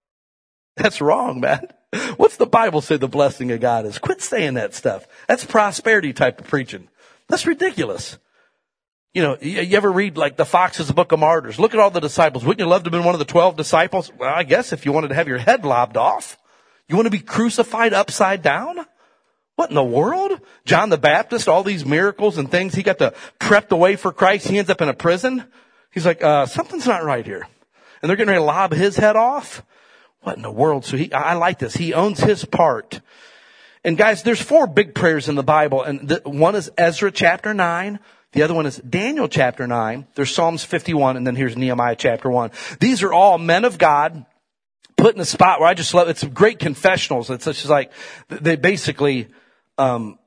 That's wrong, man. What's the Bible say the blessing of God is? Quit saying that stuff. That's prosperity type of preaching. That's ridiculous. You know, you ever read like the Fox's Book of Martyrs? Look at all the disciples. Wouldn't you love to have been one of the twelve disciples? Well, I guess if you wanted to have your head lobbed off. You want to be crucified upside down? What in the world? John the Baptist, all these miracles and things. He got to prep the way for Christ. He ends up in a prison. He's like, uh, something's not right here. And they're getting ready to lob his head off. What in the world? So he, I like this. He owns his part. And guys, there's four big prayers in the Bible. And the, one is Ezra chapter nine. The other one is Daniel chapter nine. There's Psalms fifty-one, and then here's Nehemiah chapter one. These are all men of God put in a spot where I just love, it's great confessionals. It's just like, they basically, um,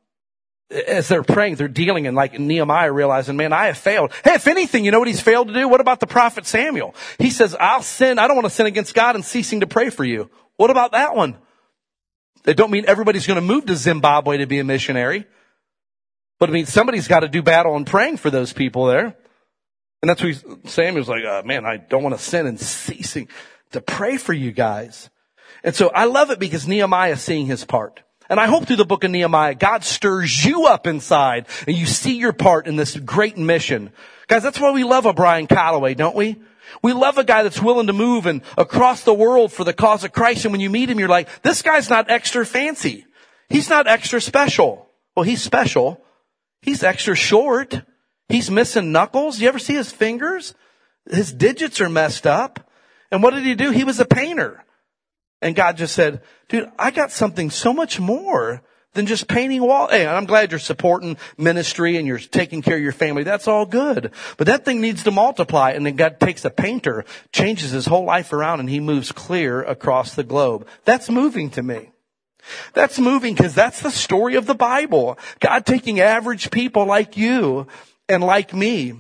as they're praying, they're dealing, and like Nehemiah realizing, man, I have failed. Hey, if anything, you know what he's failed to do? What about the prophet Samuel? He says, I'll sin. I don't want to sin against God and ceasing to pray for you. What about that one? They don't mean everybody's going to move to Zimbabwe to be a missionary. But I mean, somebody's got to do battle and praying for those people there. And that's what Samuel's like, oh, man, I don't want to sin and ceasing to pray for you guys. And so I love it because Nehemiah is seeing his part. And I hope through the book of Nehemiah, God stirs you up inside and you see your part in this great mission. Guys, that's why we love a Brian Calloway, don't we? We love a guy that's willing to move and across the world for the cause of Christ. And when you meet him, you're like, this guy's not extra fancy. He's not extra special. Well, he's special. He's extra short. He's missing knuckles. You ever see his fingers? His digits are messed up. And what did he do? He was a painter. And God just said, dude, I got something so much more than just painting walls. Hey, I'm glad you're supporting ministry and you're taking care of your family. That's all good. But that thing needs to multiply. And then God takes a painter, changes his whole life around, and he moves clear across the globe. That's moving to me. That's moving because that's the story of the Bible. God taking average people like you and like me.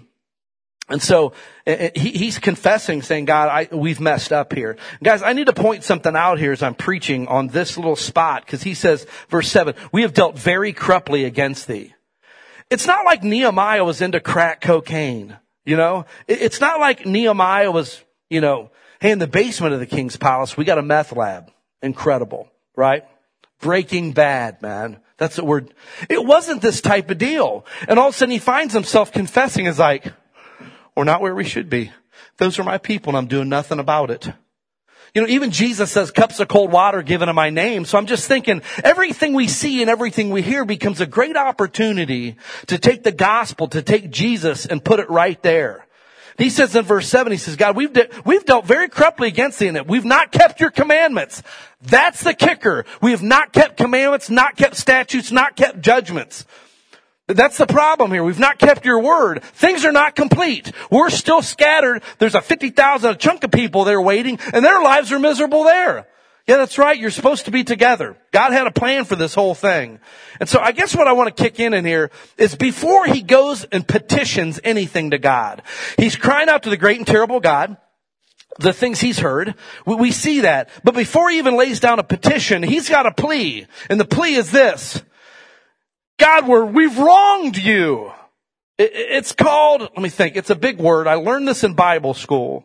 And so he, he's confessing, saying, God, I, we've messed up here. Guys, I need to point something out here as I'm preaching on this little spot, because he says, verse seven, we have dealt very corruptly against thee. It's not like Nehemiah was into crack cocaine, you know. It's not like Nehemiah was, you know, hey, in the basement of the king's palace, we got a meth lab. Incredible, right? Breaking Bad, man. That's the word. It wasn't this type of deal. And all of a sudden he finds himself confessing. Is like, we're not where we should be. Those are my people and I'm doing nothing about it. You know, even Jesus says cups of cold water given in my name. So I'm just thinking everything we see and everything we hear becomes a great opportunity to take the gospel, to take Jesus and put it right there. He says in verse seven, he says, God, we've, de- we've dealt very corruptly against thee in it. We've not kept your commandments. That's the kicker. We have not kept commandments, not kept statutes, not kept judgments. That's the problem here. We've not kept your word. Things are not complete. We're still scattered. There's a fifty thousand a chunk of people there waiting, and their lives are miserable there. Yeah, that's right. You're supposed to be together. God had a plan for this whole thing. And so I guess what I want to kick in in here is before he goes and petitions anything to God, he's crying out to the great and terrible God, the things he's heard. We, we see that. But before he even lays down a petition, he's got a plea. And the plea is this. God, we're, we've wronged you. It, it's called, let me think, it's a big word. I learned this in Bible school.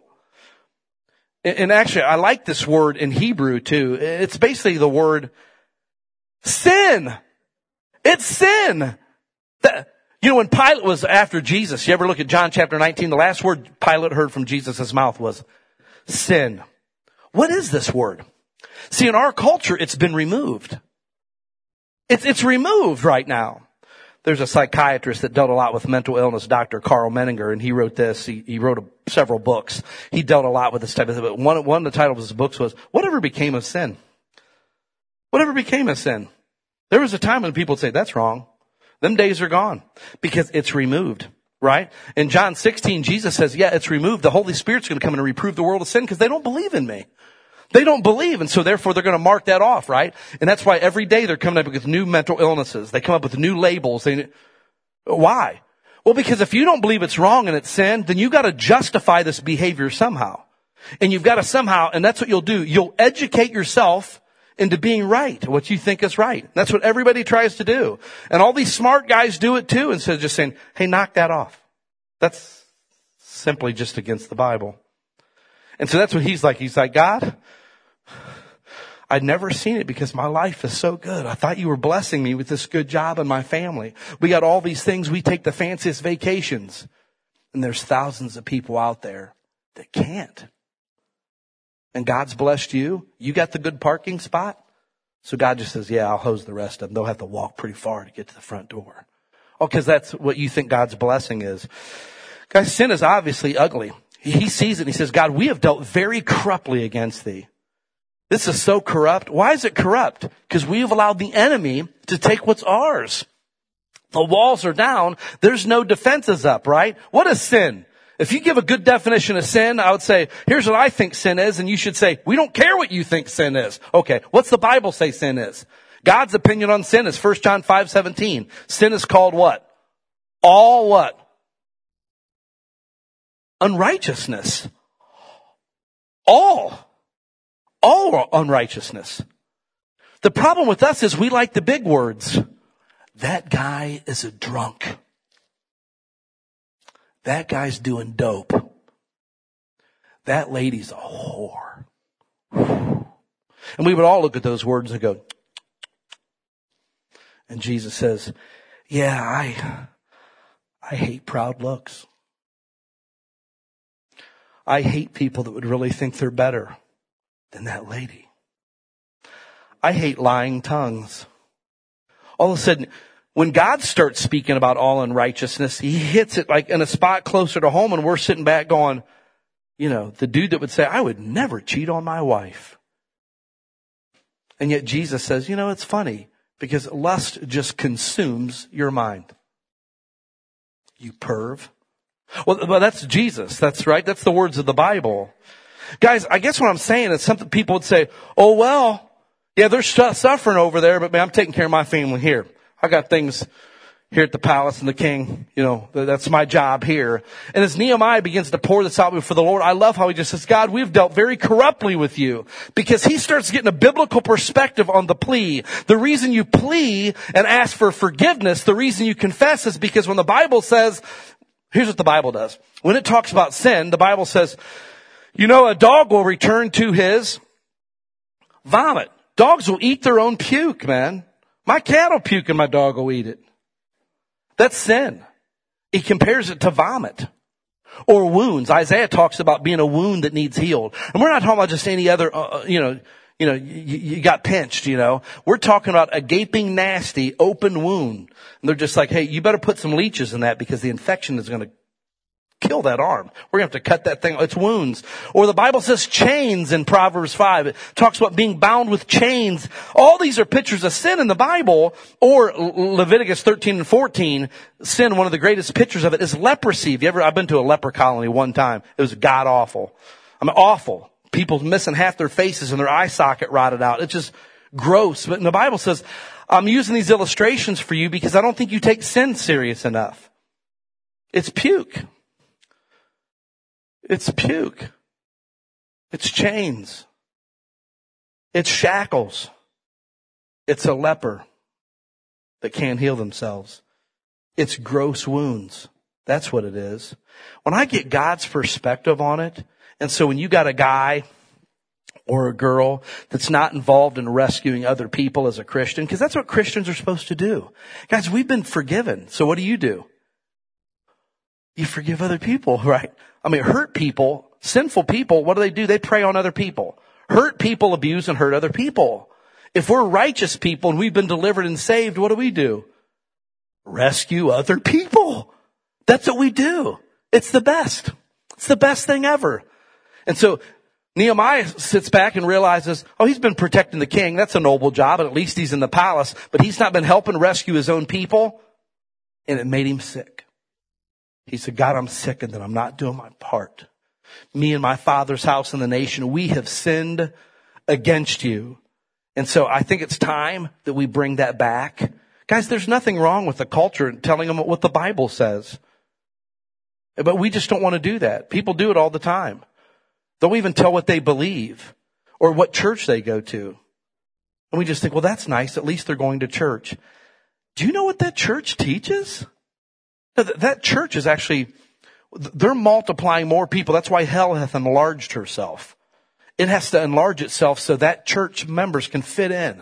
And actually, I like this word in Hebrew too. It's basically the word sin. It's sin. That, you know, when Pilate was after Jesus, you ever look at John chapter nineteen, the last word Pilate heard from Jesus' mouth was sin. What is this word? See, in our culture, it's been removed. It's, it's removed right now. There's a psychiatrist that dealt a lot with mental illness, Doctor Carl Menninger, and he wrote this. He, he wrote a, several books. He dealt a lot with this type of thing. But one, one of the titles of his books was, Whatever Became of Sin? Whatever became of sin? There was a time when people would say, that's wrong. Them days are gone because it's removed, right? In John sixteen, Jesus says, yeah, it's removed. The Holy Spirit's going to come in and reprove the world of sin because they don't believe in me. They don't believe, and so therefore they're going to mark that off, right? And that's why every day they're coming up with new mental illnesses. They come up with new labels. They, why? Well, because if you don't believe it's wrong and it's sin, then you got to justify this behavior somehow. And you've got to somehow, and that's what you'll do. You'll educate yourself into being right, what you think is right. That's what everybody tries to do. And all these smart guys do it too, instead of just saying, hey, knock that off. That's simply just against the Bible. And so that's what he's like. He's like, God, I'd never seen it because my life is so good. I thought you were blessing me with this good job and my family. We got all these things. We take the fanciest vacations. And there's thousands of people out there that can't. And God's blessed you. You got the good parking spot. So God just says, yeah, I'll hose the rest of them. They'll have to walk pretty far to get to the front door. Oh, because that's what you think God's blessing is. Guys, sin is obviously ugly. He sees it and he says, God, we have dealt very corruptly against thee. This is so corrupt. Why is it corrupt? Because we have allowed the enemy to take what's ours. The walls are down. There's no defenses up, right? What is sin? If you give a good definition of sin, I would say, here's what I think sin is. And you should say, we don't care what you think sin is. Okay, what's the Bible say sin is? God's opinion on sin is First John five seventeen. Sin is called what? All what? Unrighteousness. All. All unrighteousness. The problem with us is we like the big words. That guy is a drunk. That guy's doing dope. That lady's a whore. And we would all look at those words and go, and Jesus says, yeah, I, I hate proud looks. I hate people that would really think they're better than that lady. I hate lying tongues. All of a sudden, when God starts speaking about all unrighteousness, he hits it like in a spot closer to home, and we're sitting back going, you know, the dude that would say, I would never cheat on my wife. And yet Jesus says, you know, it's funny because lust just consumes your mind. You perv. Well, well, that's Jesus. That's right. That's the words of the Bible. Guys, I guess what I'm saying is something people would say, oh, well, yeah, they're suffering over there, but man, I'm taking care of my family here. I got things here at the palace and the king, you know, that's my job here. And as Nehemiah begins to pour this out before the Lord, I love how he just says, God, we've dealt very corruptly with you, because he starts getting a biblical perspective on the plea. The reason you plea and ask for forgiveness, the reason you confess is because when the Bible says, here's what the Bible does. When it talks about sin, the Bible says, you know, a dog will return to his vomit. Dogs will eat their own puke, man. My cat will puke and my dog will eat it. That's sin. He compares it to vomit or wounds. Isaiah talks about being a wound that needs healed. And we're not talking about just any other, uh, you know, you know, you, you got pinched, you know. We're talking about a gaping, nasty, open wound. And they're just like, hey, you better put some leeches in that because the infection is going to kill that arm. We're going to have to cut that thing. It's wounds. Or the Bible says chains in Proverbs five. It talks about being bound with chains. All these are pictures of sin in the Bible. Or Leviticus thirteen and fourteen, sin, one of the greatest pictures of it is leprosy. Have you ever, I've been to a leper colony one time. It was god awful. I mean, awful. People missing half their faces and their eye socket rotted out. It's just gross. But the Bible says, I'm using these illustrations for you because I don't think you take sin serious enough. It's puke. It's puke. It's chains. It's shackles. It's a leper that can't heal themselves. It's gross wounds. That's what it is. When I get God's perspective on it, and so when you got a guy or a girl that's not involved in rescuing other people as a Christian, because that's what Christians are supposed to do. Guys, we've been forgiven. So what do you do? You forgive other people, right? I mean, hurt people, sinful people, what do they do? They prey on other people. Hurt people abuse and hurt other people. If we're righteous people and we've been delivered and saved, what do we do? Rescue other people. That's what we do. It's the best. It's the best thing ever. And so Nehemiah sits back and realizes, oh, he's been protecting the king. That's a noble job, and at least he's in the palace. But he's not been helping rescue his own people. And it made him sick. He said, God, I'm sick and that I'm not doing my part. Me and my father's house and the nation, we have sinned against you. And so I think it's time that we bring that back. Guys, there's nothing wrong with the culture and telling them what the Bible says. But we just don't want to do that. People do it all the time. They'll even tell what they believe or what church they go to. And we just think, well, that's nice. At least they're going to church. Do you know what that church teaches? That church is actually, they're multiplying more people. That's why hell hath enlarged herself. It has to enlarge itself so that church members can fit in.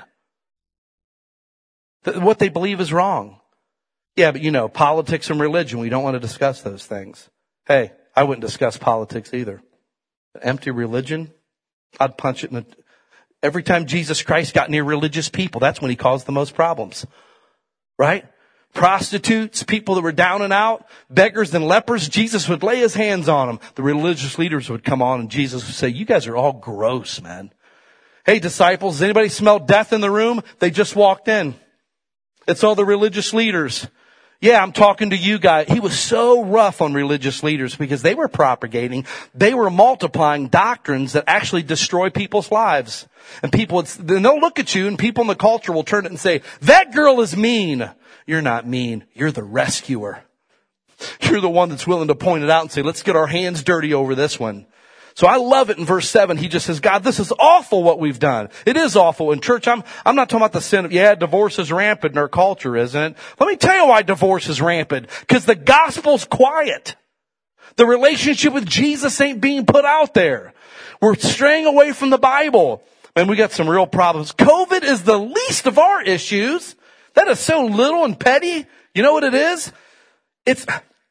What they believe is wrong. Yeah, but you know, politics and religion, we don't want to discuss those things. Hey, I wouldn't discuss politics either. Empty religion, I'd punch it in the, every time Jesus Christ got near religious people, that's when he caused the most problems. Right? Prostitutes, people that were down and out, beggars and lepers, Jesus would lay his hands on them. The religious leaders would come on and Jesus would say, you guys are all gross, man. Hey, disciples, does anybody smell death in the room? They just walked in. It's all the religious leaders. Yeah, I'm talking to you guys. He was so rough on religious leaders because they were propagating, they were multiplying doctrines that actually destroy people's lives. And people would, then they'll look at you and people in the culture will turn it and say, that girl is mean. You're not mean. You're the rescuer. You're the one that's willing to point it out and say, let's get our hands dirty over this one. So I love it in verse seven. He just says, God, this is awful what we've done. It is awful. In church, I'm, I'm not talking about the sin of, yeah, divorce is rampant in our culture, isn't it? Let me tell you why divorce is rampant. Because the gospel's quiet. The relationship with Jesus ain't being put out there. We're straying away from the Bible. And we got some real problems. COVID is the least of our issues. That is so little and petty. You know what it is? It's,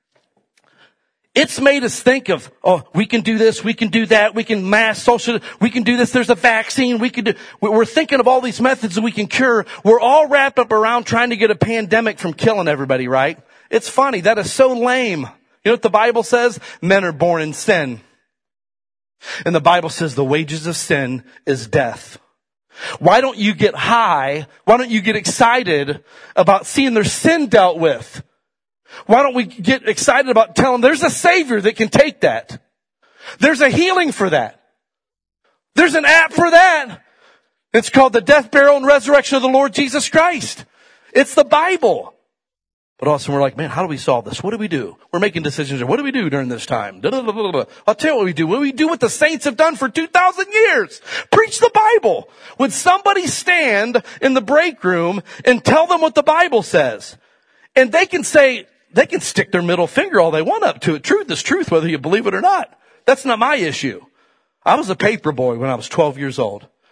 it's made us think of, oh, we can do this, we can do that, we can mass social, we can do this, there's a vaccine, we can do, we're thinking of all these methods that we can cure. We're all wrapped up around trying to get a pandemic from killing everybody, right? It's funny. That is so lame. You know what the Bible says? Men are born in sin. And the Bible says the wages of sin is death. Why don't you get high? Why don't you get excited about seeing their sin dealt with? Why don't we get excited about telling them there's a Savior that can take that? There's a healing for that. There's an app for that. It's called the death, burial, and resurrection of the Lord Jesus Christ. It's the Bible. But also we're like, man, how do we solve this? What do we do? We're making decisions. What do we do during this time? I'll tell you what we do. What do we do what the saints have done for two thousand years? Preach the Bible. Would somebody stand in the break room and tell them what the Bible says? And they can say, they can stick their middle finger all they want up to it. Truth is truth, whether you believe it or not. That's not my issue. I was a paper boy when I was twelve years old.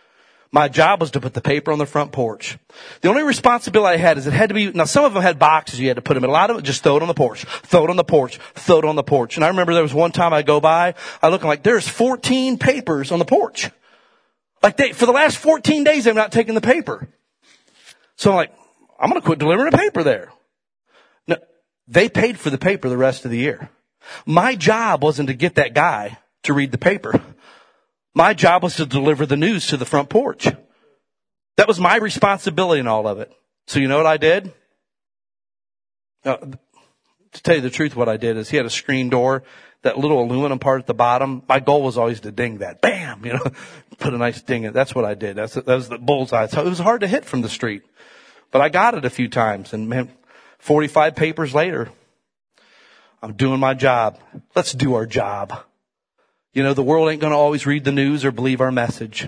My job was to put the paper on the front porch. The only responsibility I had is it had to be, now some of them had boxes you had to put them in. A lot of it, just throw it on the porch, throw it on the porch, throw it on the porch. And I remember there was one time I go by, I look like there's fourteen papers on the porch. Like they, for the last fourteen days, they've not taken the paper. So I'm like, I'm going to quit delivering the paper there. No, they paid for the paper the rest of the year. My job wasn't to get that guy to read the paper. My job was to deliver the news to the front porch. That was my responsibility in all of it. So you know what I did? Uh, to tell you the truth, what I did is he had a screen door, that little aluminum part at the bottom. My goal was always to ding that. Bam! You know, put a nice ding in. That's what I did. That's, that was the bullseye. So it was hard to hit from the street. But I got it a few times. And man, forty-five papers later, I'm doing my job. Let's do our job. You know, the world ain't going to always read the news or believe our message.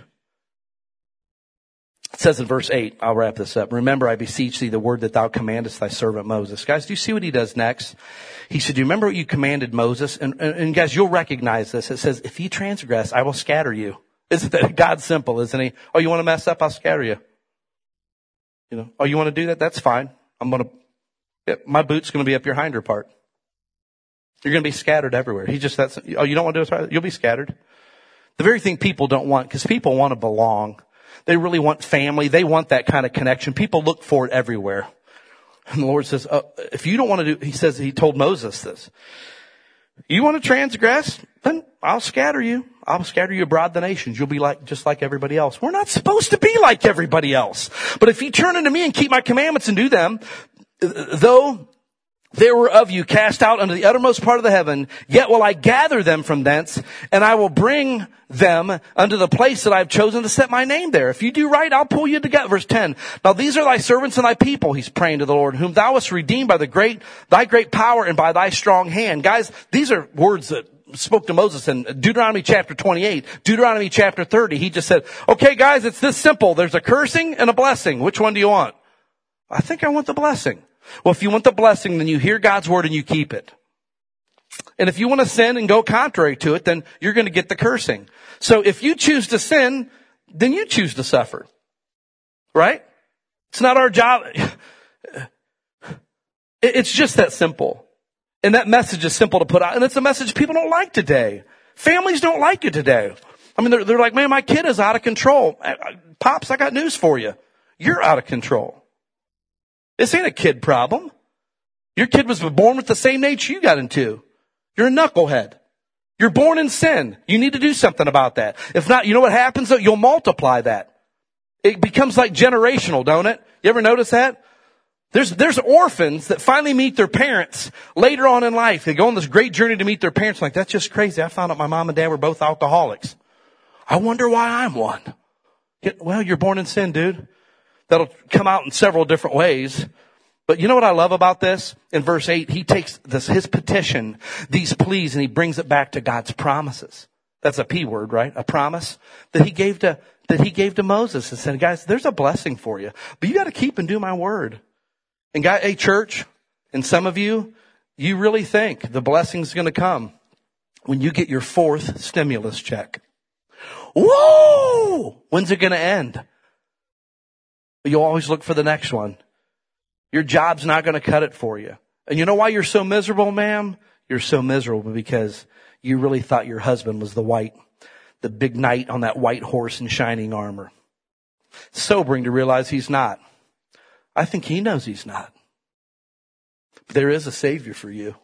It says in verse eight, I'll wrap this up. Remember, I beseech thee the word that thou commandest thy servant Moses. Guys, do you see what he does next? He said, do you remember what you commanded Moses? And, and, and guys, you'll recognize this. It says, if you transgress, I will scatter you. Isn't that God's simple, isn't he? Oh, you want to mess up? I'll scatter you. You know, oh, you want to do that? That's fine. I'm going to, yeah, my boot's going to be up your hinder part. You're going to be scattered everywhere. He just, that's, oh, you don't want to do it? You'll be scattered. The very thing people don't want, because people want to belong. They really want family. They want that kind of connection. People look for it everywhere. And the Lord says, oh, if you don't want to do, he says, he told Moses this. You want to transgress? Then I'll scatter you. I'll scatter you abroad the nations. You'll be like, just like everybody else. We're not supposed to be like everybody else. But if you turn into me and keep my commandments and do them, though there were of you cast out unto the uttermost part of the heaven, yet will I gather them from thence, and I will bring them unto the place that I have chosen to set my name there. If you do right, I'll pull you together. Verse ten. Now these are thy servants and thy people, he's praying to the Lord, whom thou hast redeemed by the great, thy great power and by thy strong hand. Guys, these are words that spoke to Moses in Deuteronomy chapter twenty-eight, Deuteronomy chapter thirty. He just said, okay guys, it's this simple. There's a cursing and a blessing. Which one do you want? I think I want the blessing. Well, if you want the blessing, then you hear God's word and you keep it. And if you want to sin and go contrary to it, then you're going to get the cursing. So if you choose to sin, then you choose to suffer. Right? It's not our job. It's just that simple. And that message is simple to put out. And it's a message people don't like today. Families don't like it today. I mean, they're, they're like, man, my kid is out of control. Pops, I got news for you. You're out of control. This ain't a kid problem. Your kid was born with the same nature you got into. You're a knucklehead. You're born in sin. You need to do something about that. If not, you know what happens? You'll multiply that. It becomes like generational, don't it? You ever notice that? There's, there's orphans that finally meet their parents later on in life. They go on this great journey to meet their parents. Like, that's just crazy. I found out my mom and dad were both alcoholics. I wonder why I'm one. Well, you're born in sin, dude. That'll come out in several different ways. But you know what I love about this? In verse eight, he takes this, his petition, these pleas, and he brings it back to God's promises. That's a P word, right? A promise that he gave to, that he gave to Moses and said, guys, there's a blessing for you, but you got to keep and do my word. And guys, hey, church, and some of you, you really think the blessing's going to come when you get your fourth stimulus check. Whoa! When's it going to end? You'll always look for the next one. Your job's not going to cut it for you. And you know why you're so miserable, ma'am? You're so miserable because you really thought your husband was the white, the big knight on that white horse in shining armor. Sobering to realize he's not. I think he knows he's not. But there is a Savior for you.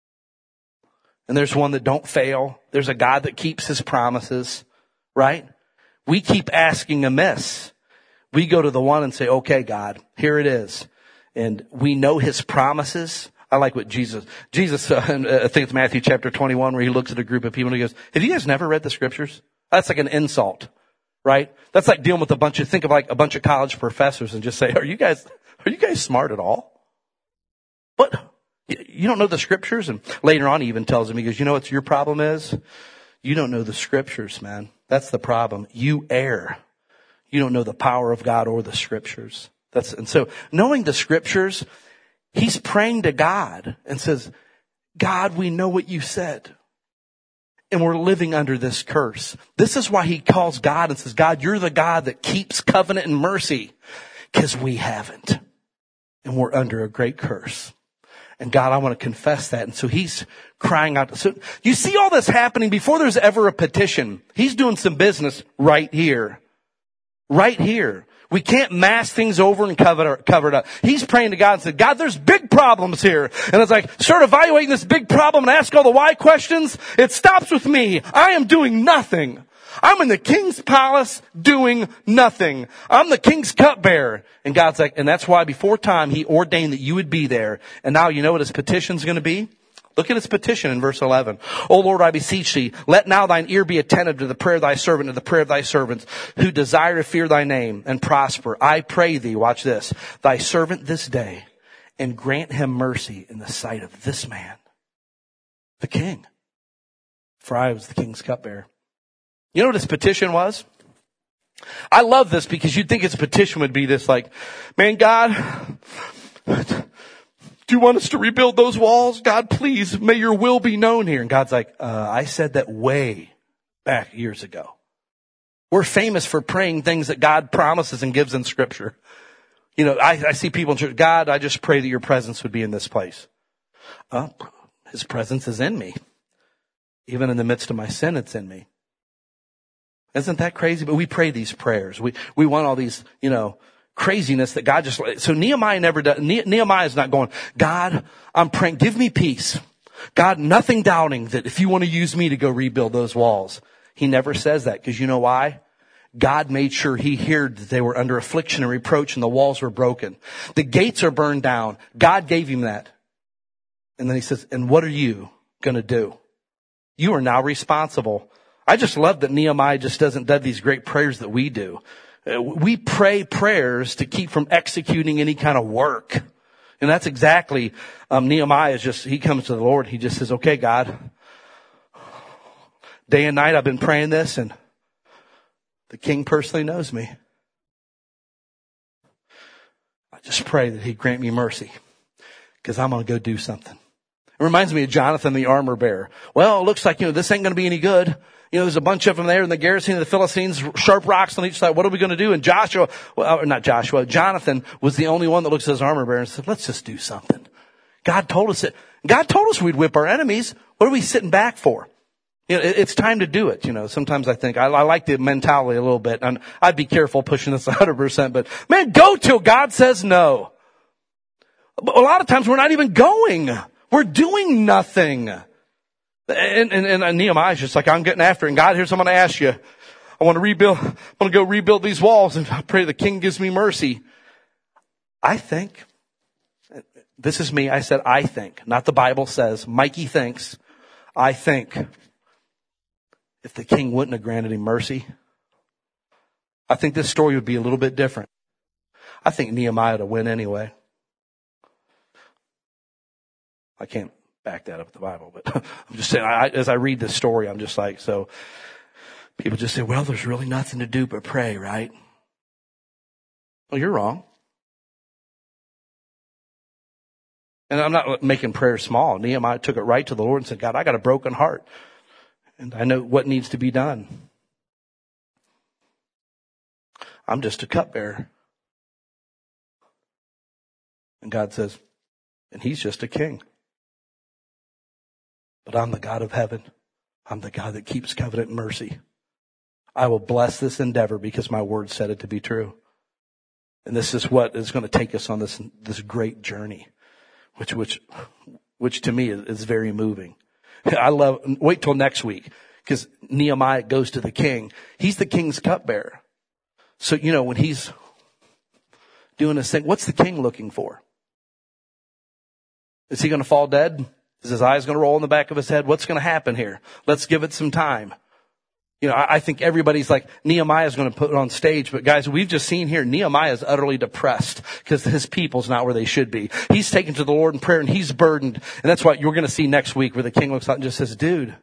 And there's one that don't fail. There's a God that keeps his promises, right? We keep asking amiss. We go to the one and say, okay, God, here it is. And we know his promises. I like what Jesus, Jesus, uh, I think it's Matthew chapter twenty-one, where he looks at a group of people and he goes, have you guys never read the scriptures? That's like an insult, right? That's like dealing with a bunch of, think of like a bunch of college professors and just say, are you guys, are you guys smart at all? What? You don't know the scriptures? And later on he even tells him, he goes, you know what your problem is? You don't know the scriptures, man. That's the problem. You err. You don't know the power of God or the scriptures. That's, and so knowing the scriptures, he's praying to God and says, God, we know what you said. And we're living under this curse. This is why he calls God and says, God, you're the God that keeps covenant and mercy. Because we haven't. And we're under a great curse. And God, I want to confess that. And so he's crying out. So you see all this happening before there's ever a petition. He's doing some business right here. Right here. We can't mask things over and cover it, cover it up. He's praying to God and said, God, there's big problems here. And it's like, start evaluating this big problem and ask all the why questions. It stops with me. I am doing nothing. I'm in the king's palace doing nothing. I'm the king's cupbearer. And God's like, and that's why before time he ordained that you would be there. And now you know what his petition's going to be? Look at his petition in verse eleven. O Lord, I beseech thee, let now thine ear be attentive to the prayer of thy servant, to the prayer of thy servants, who desire to fear thy name and prosper. I pray thee, watch this, thy servant this day, and grant him mercy in the sight of this man, the king. For I was the king's cupbearer. You know what his petition was? I love this because you'd think his petition would be this like, man, God, do you want us to rebuild those walls? God, please, may your will be known here. And God's like, uh, I said that way back years ago. We're famous for praying things that God promises and gives in scripture. You know, I, I see people in church, God, I just pray that your presence would be in this place. Uh, his presence is in me. Even in the midst of my sin, it's in me. Isn't that crazy? But we pray these prayers. We, we want all these, you know, craziness that God just, so Nehemiah never does, Nehemiah is not going, God, I'm praying, give me peace. God, nothing doubting that if you want to use me to go rebuild those walls. He never says that because you know why? God made sure he heard that they were under affliction and reproach and the walls were broken. The gates are burned down. God gave him that. And then he says, and what are you going to do? You are now responsible. I just love that Nehemiah just doesn't do these great prayers that we do. We pray prayers to keep from executing any kind of work. And that's exactly, um, Nehemiah is just, he comes to the Lord. He just says, okay, God, day and night I've been praying this and the king personally knows me. I just pray that he'd grant me mercy because I'm going to go do something. It reminds me of Jonathan, the armor bearer. Well, it looks like, you know, this ain't going to be any good. You know, there's a bunch of them there in the garrison of the Philistines, sharp rocks on each side. What are we going to do? And Joshua, well, not Joshua, Jonathan was the only one that looks at his armor bearer and said, let's just do something. God told us it. God told us we'd whip our enemies. What are we sitting back for? You know, it's time to do it. You know, sometimes I think I, I like the mentality a little bit, and I'd be careful pushing this one hundred percent, but man, go till God says no. But a lot of times we're not even going. We're doing nothing. And, and, and Nehemiah's just like, I'm getting after it. And God, here's what I'm going to ask you. I want to rebuild, I want to go rebuild these walls and I pray the king gives me mercy. I think, this is me. I said, I think, not the Bible says. Mikey thinks, I think if the king wouldn't have granted him mercy, I think this story would be a little bit different. I think Nehemiah would have win anyway. I can't back that up with the Bible, but I'm just saying, I, as I read this story, I'm just like, so people just say, well, there's really nothing to do but pray, right? Well, you're wrong. And I'm not making prayer small. Nehemiah took it right to the Lord and said, God, I got a broken heart and I know what needs to be done. I'm just a cupbearer. And God says, and he's just a king. But I'm the God of heaven. I'm the God that keeps covenant and mercy. I will bless this endeavor because my word said it to be true. And this is what is going to take us on this, this great journey, which, which, which to me is, is very moving. I love, wait till next week because Nehemiah goes to the king. He's the king's cupbearer. So, you know, when he's doing this thing, what's the king looking for? Is he going to fall dead? Is his eyes going to roll in the back of his head? What's going to happen here? Let's give it some time. You know, I, I think everybody's like, Nehemiah's going to put it on stage. But guys, we've just seen here, Nehemiah is utterly depressed because his people's not where they should be. He's taken to the Lord in prayer and he's burdened. And that's what you're going to see next week where the king looks out and just says, dude,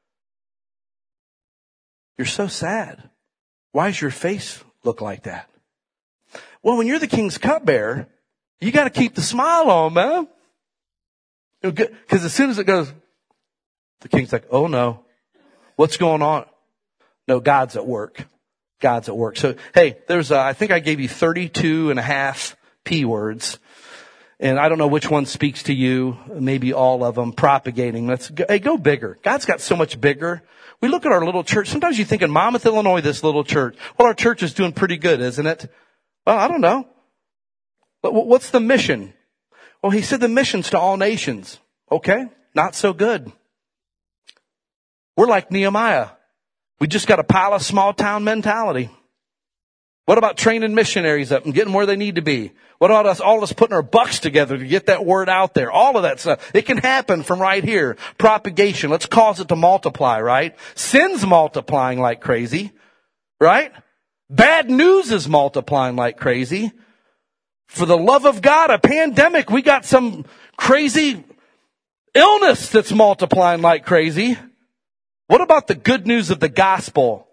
you're so sad. Why does your face look like that? Well, when you're the king's cupbearer, you got to keep the smile on, man. Because as soon as it goes, the king's like, oh no, What's going on? No, God's at work. God's at work. So, hey, there's, uh, I think I gave you thirty-two and a half P words. And I don't know which one speaks to you. Maybe all of them. Propagating. Let's go, hey, go bigger. God's got so much bigger. We look at our little church. Sometimes you think in Monmouth, Illinois, this little church. Well, our church is doing pretty good, isn't it? Well, I don't know. But what's the mission? Well, he said the mission's to all nations. Okay. Not so good. We're like Nehemiah. We just got a pile of small town mentality. What about training missionaries up and getting where they need to be? What about us, all of us putting our bucks together to get that word out there? All of that stuff. It can happen from right here. Propagation. Let's cause it to multiply, right? Sin's multiplying like crazy, right? Bad news is multiplying like crazy. For the love of God, a pandemic, we got some crazy illness that's multiplying like crazy. What about the good news of the gospel?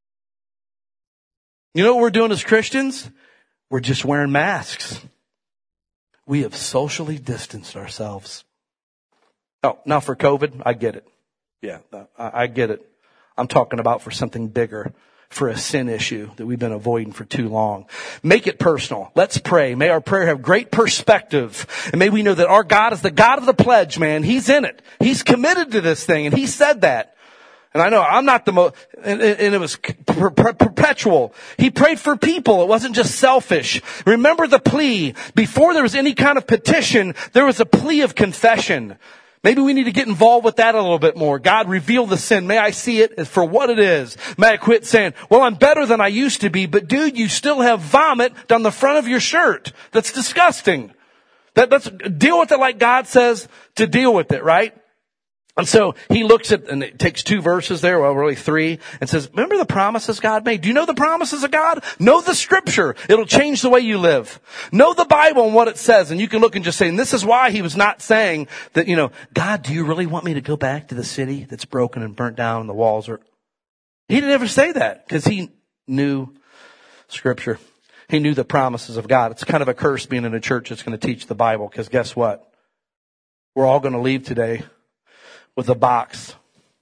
You know what we're doing as Christians? We're just wearing masks. We have socially distanced ourselves. Oh, now for COVID, I get it. Yeah, I get it. I'm talking about for something bigger, for a sin issue that we've been avoiding for too long. Make it personal. Let's pray. May our prayer have great perspective. And may we know that our God is the God of the pledge, man. He's in it. He's committed to this thing, and he said that. And I know I'm not the most, and, and it was per, per, perpetual. He prayed for people. It wasn't just selfish. Remember the plea. Before there was any kind of petition, there was a plea of confession. Maybe we need to get involved with that a little bit more. God, reveal the sin. May I see it for what it is. May I quit saying, well, I'm better than I used to be, but dude, you still have vomit down the front of your shirt. That's disgusting. That, let's deal with it like God says to deal with it, right? And so he looks at, and it takes two verses there, well, really three, and says, remember the promises God made? Do you know the promises of God? Know the scripture. It'll change the way you live. Know the Bible and what it says. And you can look and just say, and this is why he was not saying that, you know, God, do you really want me to go back to the city that's broken and burnt down and the walls are... He didn't ever say that because he knew scripture. He knew the promises of God. It's kind of a curse being in a church that's going to teach the Bible, because guess what? We're all going to leave today with a box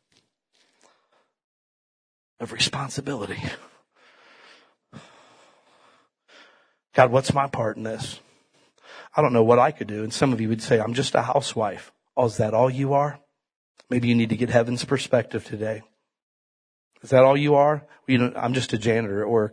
of responsibility. God, what's my part in this? I don't know what I could do. And some of you would say, I'm just a housewife. Oh, is that all you are? Maybe you need to get heaven's perspective today. Is that all you are? You know, I'm just a janitor at work.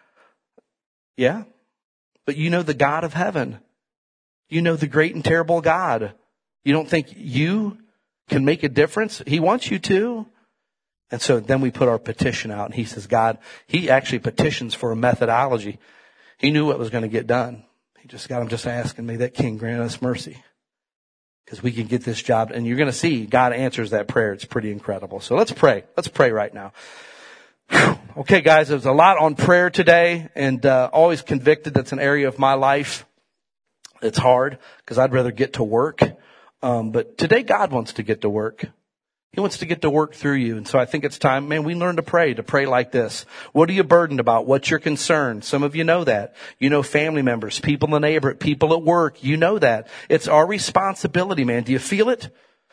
Yeah. But you know the God of heaven. You know the great and terrible God. You don't think you can make a difference? He wants you to. And so then we put our petition out, and he says, God, he actually petitions for a methodology. He knew what was going to get done. He just got him just asking, may that king grant us mercy, because we can get this job. And you're going to see God answers that prayer. It's pretty incredible. So let's pray. Let's pray right now. Whew. Okay, guys, there's a lot on prayer today, and uh, always convicted that's an area of my life. It's hard because I'd rather get to work. Um, but today God wants to get to work. He wants to get to work through you. And so I think it's time, man, we learn to pray, to pray like this. What are you burdened about? What's your concern? Some of you know that. You know family members, people in the neighborhood, people at work. You know that. It's our responsibility, man. Do you feel it?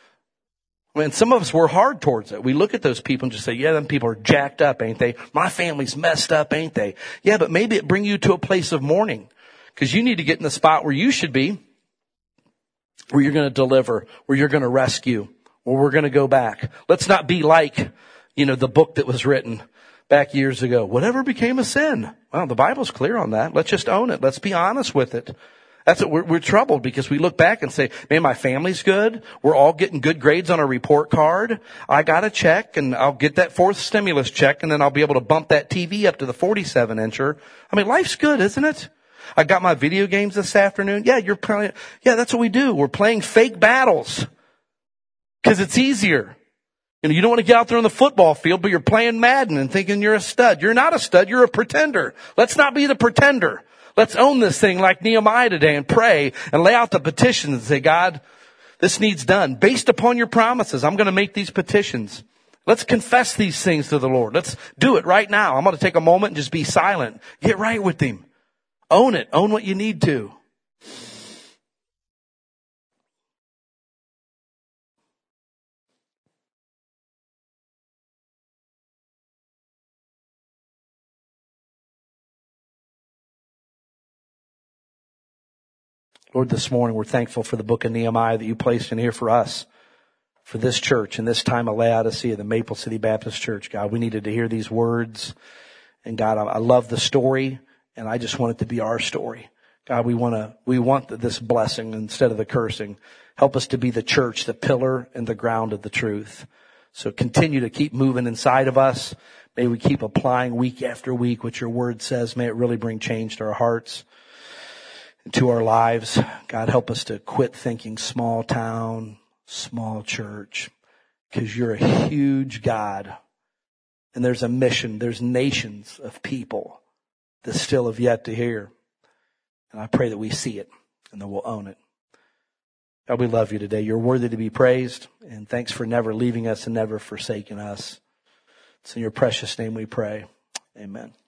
I mean, some of us, we're hard towards it. We look at those people and just say, yeah, them people are jacked up, ain't they? My family's messed up, ain't they? Yeah, but maybe it bring you to a place of mourning, because you need to get in the spot where you should be, where you're going to deliver, where you're going to rescue, where we're going to go back. Let's not be like, you know, the book that was written back years ago. Whatever became a sin? Well, the Bible's clear on that. Let's just own it. Let's be honest with it. That's what we're, we're troubled, because we look back and say, man, my family's good. We're all getting good grades on a report card. I got a check, and I'll get that fourth stimulus check, and then I'll be able to bump that T V up to the forty-seven incher. I mean, life's good, isn't it? I got my video games this afternoon. Yeah, you're playing. Yeah, that's what we do. We're playing fake battles because it's easier. You know, you don't want to get out there on the football field, but you're playing Madden and thinking you're a stud. You're not a stud. You're a pretender. Let's not be the pretender. Let's own this thing like Nehemiah today and pray and lay out the petitions and say, God, this needs done. Based upon your promises, I'm going to make these petitions. Let's confess these things to the Lord. Let's do it right now. I'm going to take a moment and just be silent. Get right with him. Own it. Own what you need to. Lord, this morning we're thankful for the book of Nehemiah that you placed in here for us, for this church and this time of Laodicea, the Maple City Baptist Church. God, we needed to hear these words. And God, I, I love the story, and I just want it to be our story. God, we want to, we want this blessing instead of the cursing. Help us to be the church, the pillar and the ground of the truth. So continue to keep moving inside of us. May we keep applying week after week what your word says. May it really bring change to our hearts and to our lives. God, help us to quit thinking small town, small church, because you're a huge God. And there's a mission. There's nations of people that still have yet to hear. And I pray that we see it and that we'll own it. God, we love you today. You're worthy to be praised. And thanks for never leaving us and never forsaking us. It's in your precious name we pray. Amen.